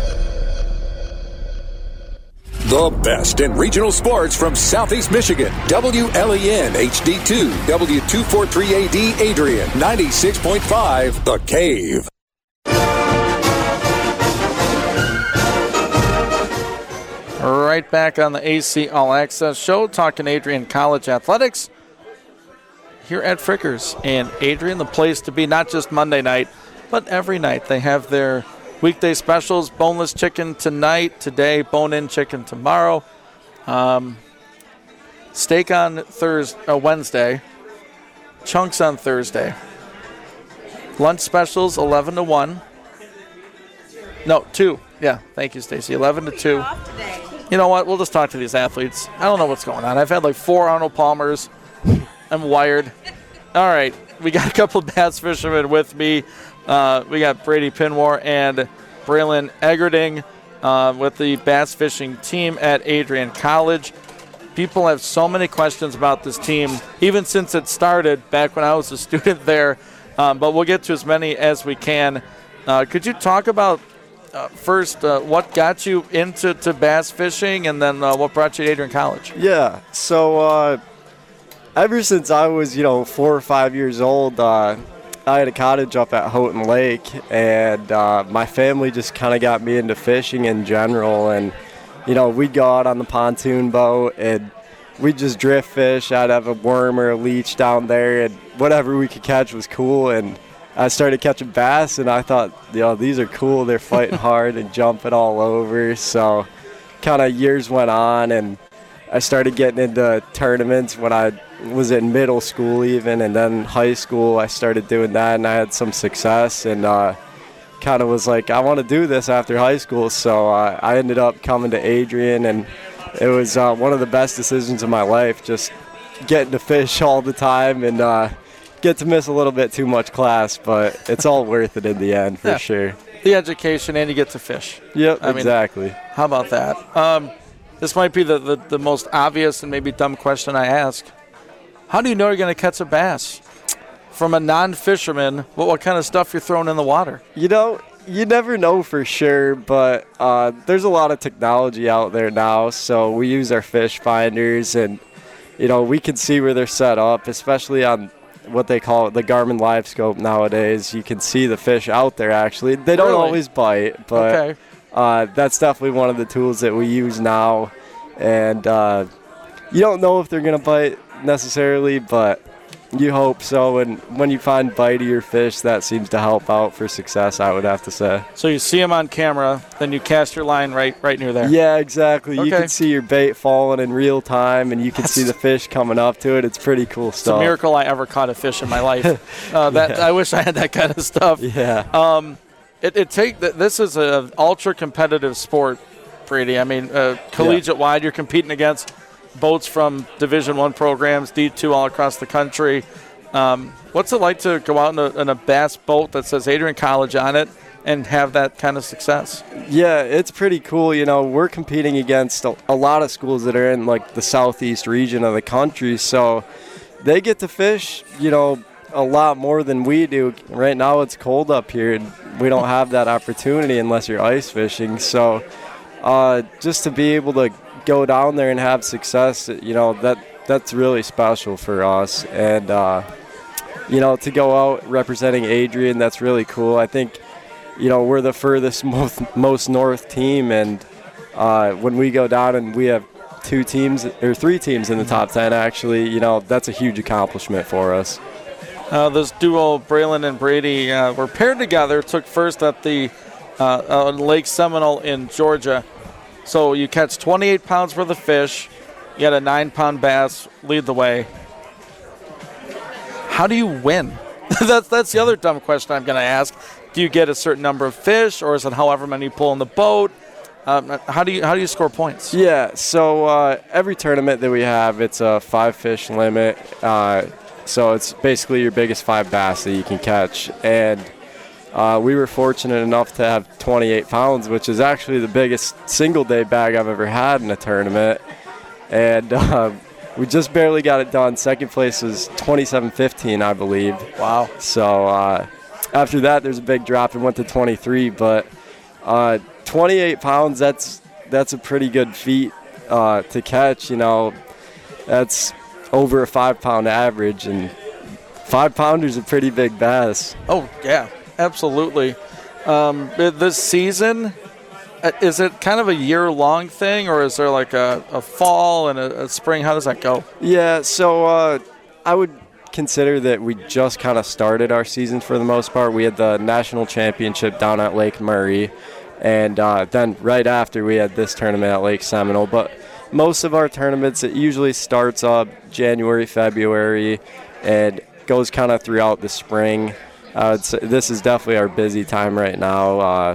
The best in regional sports from Southeast Michigan. W L E N H D two, W two forty-three A D Adrian, ninety-six point five, The Cave. Right back on the A C All Access show, talking Adrian College athletics here at Frickers. And Adrian, the place to be, not just Monday night, but every night. They have their weekday specials, boneless chicken tonight, today, bone-in chicken tomorrow, um, steak on Thursday, uh, Wednesday, chunks on Thursday. Lunch specials, eleven to one. No, two. Yeah, thank you, Stacy. eleven to two. You know what? We'll just talk to these athletes. I don't know what's going on. I've had like four Arnold Palmers. I'm wired. All right. We got a couple of bass fishermen with me. Uh, we got Brady Pinmore and Braylon Eggerding uh, with the bass fishing team at Adrian College. People have so many questions about this team, even since it started back when I was a student there. Um, but we'll get to as many as we can. Uh, could you talk about Uh, first, uh, what got you into to bass fishing, and then uh, what brought you to Adrian College? Yeah, so uh, ever since I was, you know, four or five years old, uh, I had a cottage up at Houghton Lake, and uh, my family just kind of got me into fishing in general. And, you know, we'd go out on the pontoon boat, and we'd just drift fish. I'd have a worm or a leech down there, and whatever we could catch was cool. And I started catching bass, and I thought, you know, these are cool. They're fighting hard and jumping all over. So kind of years went on, and I started getting into tournaments when I was in middle school even, and then high school I started doing that, and I had some success, and uh, kind of was like, I want to do this after high school. So uh, I ended up coming to Adrian, and it was uh, one of the best decisions of my life, just getting to fish all the time, and uh, get to miss a little bit too much class, but it's all worth it in the end for yeah. sure. The education, and you get to fish. Yep, I exactly. Mean, how about that? Um, this might be the, the, the most obvious and maybe dumb question I ask. How do you know you're going to catch a bass? From a non-fisherman, what, what kind of stuff you're throwing in the water? You know, you never know for sure, but uh, there's a lot of technology out there now, so we use our fish finders, and, you know, we can see where they're set up, especially on what they call the Garmin Live Scope nowadays. You can see the fish out there, actually. They don't really? always bite, but okay. uh, that's definitely one of the tools that we use now. And uh, you don't know if they're going to bite necessarily, but you hope so. And when you find bitier fish, that seems to help out for success, I would have to say. So you see them on camera, then you cast your line right right near there. Yeah, exactly. Okay. You can see your bait falling in real time, and you can see the fish coming up to it. It's pretty cool stuff. It's a miracle I ever caught a fish in my life. uh, that yeah. I wish I had that kind of stuff. Yeah. Um, it, it take this is an ultra competitive sport, Brady. I mean, uh, collegiate yeah. wide, you're competing against boats from Division One programs, D two all across the country. Um, what's it like to go out in a, in a bass boat that says Adrian College on it and have that kind of success? Yeah, it's pretty cool. You know, we're competing against a, a lot of schools that are in like the southeast region of the country, so they get to fish, you know, a lot more than we do. Right now it's cold up here, and we don't have that opportunity unless you're ice fishing. So uh, just to be able to go down there and have success, you know, that that's really special for us. And uh, you know, to go out representing Adrian, that's really cool. I think, you know, we're the furthest most, most north team, and uh, when we go down and we have two teams or three teams in the top ten, actually, you know, that's a huge accomplishment for us. Uh, this duo, Braylon and Brady, uh, were paired together, took first at the uh, uh, Lake Seminole in Georgia. So you catch twenty-eight pounds worth of fish, you had a nine-pound bass, lead the way. How do you win? that's that's the other dumb question I'm going to ask. Do you get a certain number of fish, or is it however many you pull in the boat? Um, how do you how do you score points? Yeah, so uh, every tournament that we have, it's a five-fish limit. Uh, so it's basically your biggest five bass that you can catch. And uh, we were fortunate enough to have twenty-eight pounds, which is actually the biggest single-day bag I've ever had in a tournament. and uh, we just barely got it done. Second place was twenty-seven fifteen, I believe. Wow. So uh, after that, there's a big drop and went to twenty-three. But uh, twenty-eight pounds, that's that's a pretty good feat uh, to catch. You know, that's over a five-pound average, and five-pounder's a pretty big bass. Oh, yeah, absolutely. Um, this season, is it kind of a year-long thing, or is there like a, a fall and a, a spring? How does that go? Yeah, so uh, I would consider that we just kind of started our season for the most part. We had the national championship down at Lake Murray, and uh, then right after we had this tournament at Lake Seminole. But most of our tournaments, it usually starts up January, February, and goes kind of throughout the spring. Uh, it's, this is definitely our busy time right now. Uh,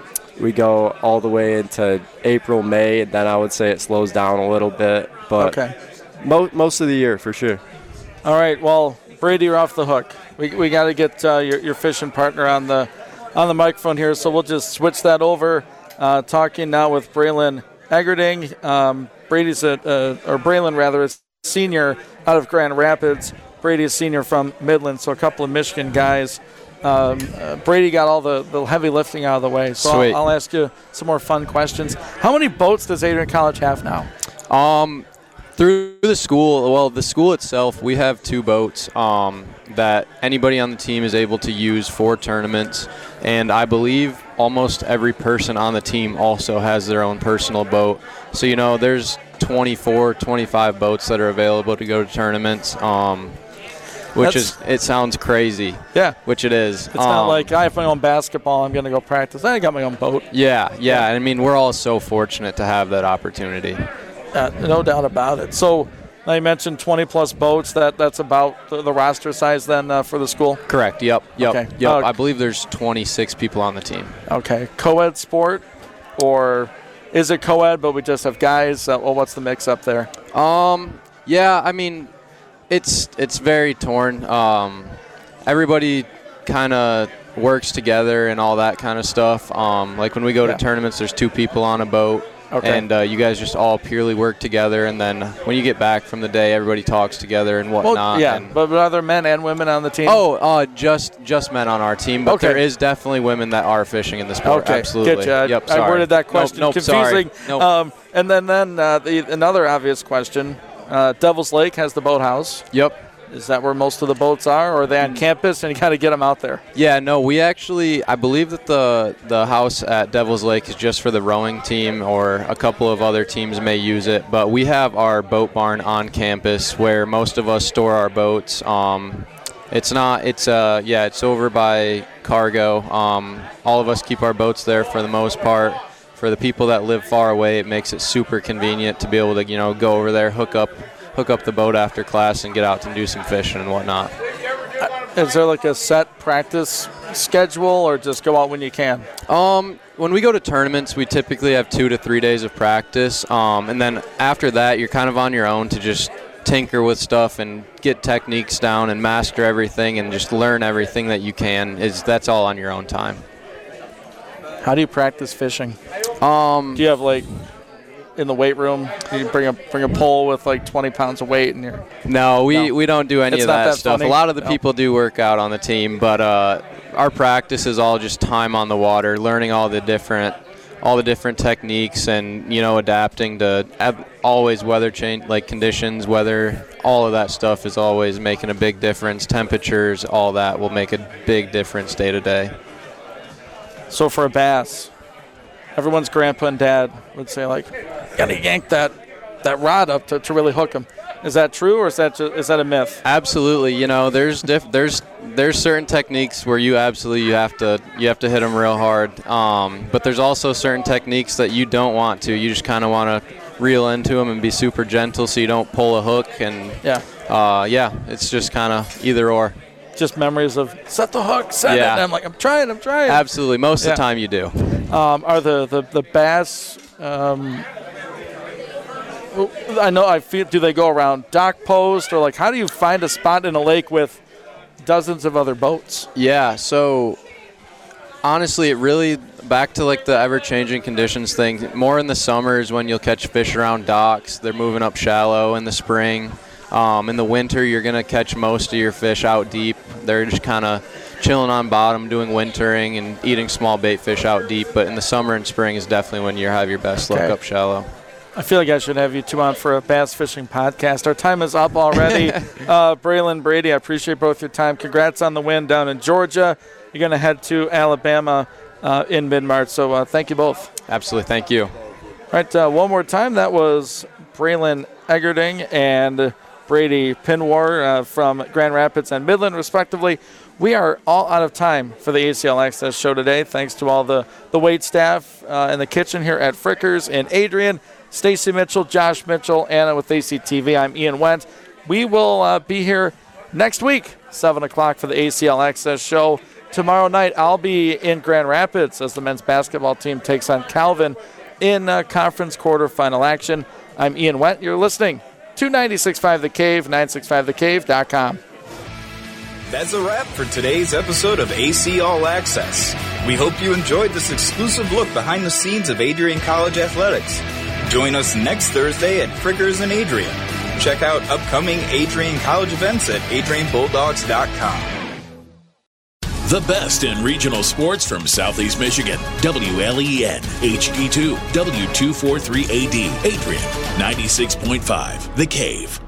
we go all the way into April, May, and then I would say it slows down a little bit. But okay. mo- most of the year, for sure. All right, well, Brady, you're off the hook. We we got to get uh, your, your fishing partner on the on the microphone here, so we'll just switch that over. Uh, talking now with Braylon Eggerding. Um, Brady's a, uh, or Braylon rather, is senior out of Grand Rapids. Brady is senior from Midland, so a couple of Michigan guys. Um, uh, Brady got all the, the heavy lifting out of the way, so I'll, I'll ask you some more fun questions. How many boats does Adrian College have now? Um, through the school, well, the school itself, we have two boats um, that anybody on the team is able to use for tournaments, and I believe almost every person on the team also has their own personal boat. So, you know, there's twenty-four, twenty-five boats that are available to go to tournaments. Um, Which That's, is, it sounds crazy. Yeah. Which it is. It's um, not like I have my own basketball, I'm going to go practice. I got my own boat. Yeah, yeah. I mean, we're all so fortunate to have that opportunity. Uh, no doubt about it. So, now you mentioned twenty-plus boats. That That's about the, the roster size then uh, for the school? Correct. Yep. Yep. Okay. Yep. Uh, I believe there's twenty-six people on the team. Okay. Co-ed sport, or is it co-ed but we just have guys? Uh, well, what's the mix up there? Um. Yeah, I mean, It's it's very torn. Um, everybody kind of works together and all that kind of stuff. Um, like when we go yeah. to tournaments, there's two people on a boat, okay. and uh, you guys just all purely work together. And then when you get back from the day, everybody talks together and whatnot. Well, yeah, and but are there men and women on the team? Oh, uh, just just men on our team, but okay. there is definitely women that are fishing in the sport. Okay, absolutely. Get you. Yep, I sorry. worded that question nope, nope, confusing. Sorry. Nope. Um, and then then uh, the, another obvious question. Uh, Devil's Lake has the boathouse. Yep. Is that where most of the boats are, or are they on campus and you got to get them out there? Yeah, no, we actually, I believe that the the house at Devil's Lake is just for the rowing team, or a couple of other teams may use it. But we have our boat barn on campus where most of us store our boats. Um, it's not, it's, uh, yeah, it's over by Cargo. Um, all of us keep our boats there for the most part. For the people that live far away, it makes it super convenient to be able to, you know, go over there, hook up hook up the boat after class and get out and do some fishing and whatnot. Is there like a set practice schedule, or just go out when you can? Um, when we go to tournaments, we typically have two to three days of practice. Um, and then after that, you're kind of on your own to just tinker with stuff and get techniques down and master everything and just learn everything that you can. Is That's all on your own time. How do you practice fishing? Um, do you have like in the weight room, you bring a bring a pole with like twenty pounds of weight, and you're no, we no. we don't do any it's of that, that stuff. Funny. A lot of the no. people do work out on the team, but uh, our practice is all just time on the water, learning all the different all the different techniques, and you know, adapting to ab- always weather change, like conditions, weather, all of that stuff is always making a big difference. Temperatures, all that will make a big difference day to day. So for a bass, everyone's grandpa and dad would say, like, gotta yank that that rod up to, to really hook them. Is that true, or is that just, is that a myth? Absolutely. You know, there's diff- there's there's certain techniques where you absolutely you have to you have to hit them real hard. Um, but there's also certain techniques that you don't want to. You just kind of want to reel into them and be super gentle, so you don't pull a hook. And yeah, uh, yeah, it's just kind of either or. Just memories of set the hook, set yeah. it. And I'm like, I'm trying, I'm trying. Absolutely. Most yeah. of the time you do. Um, are the, the, the bass, um, I know, I feel, do they go around dock post, or like, how do you find a spot in a lake with dozens of other boats? Yeah, so honestly, it really, back to like the ever-changing conditions thing, more in the summers when you'll catch fish around docks. They're moving up shallow in the spring. Um, in the winter, you're going to catch most of your fish out deep. They're just kind of chilling on bottom, doing wintering and eating small bait fish out deep. But in the summer and spring is definitely when you have your best Okay. look up shallow. I feel like I should have you two on for a bass fishing podcast. Our time is up already. uh, Braylon, Brady, I appreciate both your time. Congrats on the win down in Georgia. You're going to head to Alabama uh, in mid-March, so uh, thank you both. Absolutely. Thank you. All right, uh, one more time. That was Braylon Eggerding and Brady Pinwar uh, from Grand Rapids and Midland, respectively. We are all out of time for the A C L Access show today. Thanks to all the, the wait staff uh, in the kitchen here at Frickers and Adrian, Stacy Mitchell, Josh Mitchell, Anna with A C T V. I'm Ian Wendt. We will uh, be here next week, seven o'clock for the A C L Access show. Tomorrow night, I'll be in Grand Rapids as the men's basketball team takes on Calvin in uh, conference quarterfinal action. I'm Ian Wendt. You're listening to ninety-six point five The Cave, nine six five the cave dot com. That's a wrap for today's episode of A C All Access. We hope you enjoyed this exclusive look behind the scenes of Adrian College Athletics. Join us next Thursday at Frickers and Adrian. Check out upcoming Adrian College events at adrian bulldogs dot com. The best in regional sports from Southeast Michigan. W L E N, H D two, W two forty-three A D, Adrian, ninety-six point five, The Cave.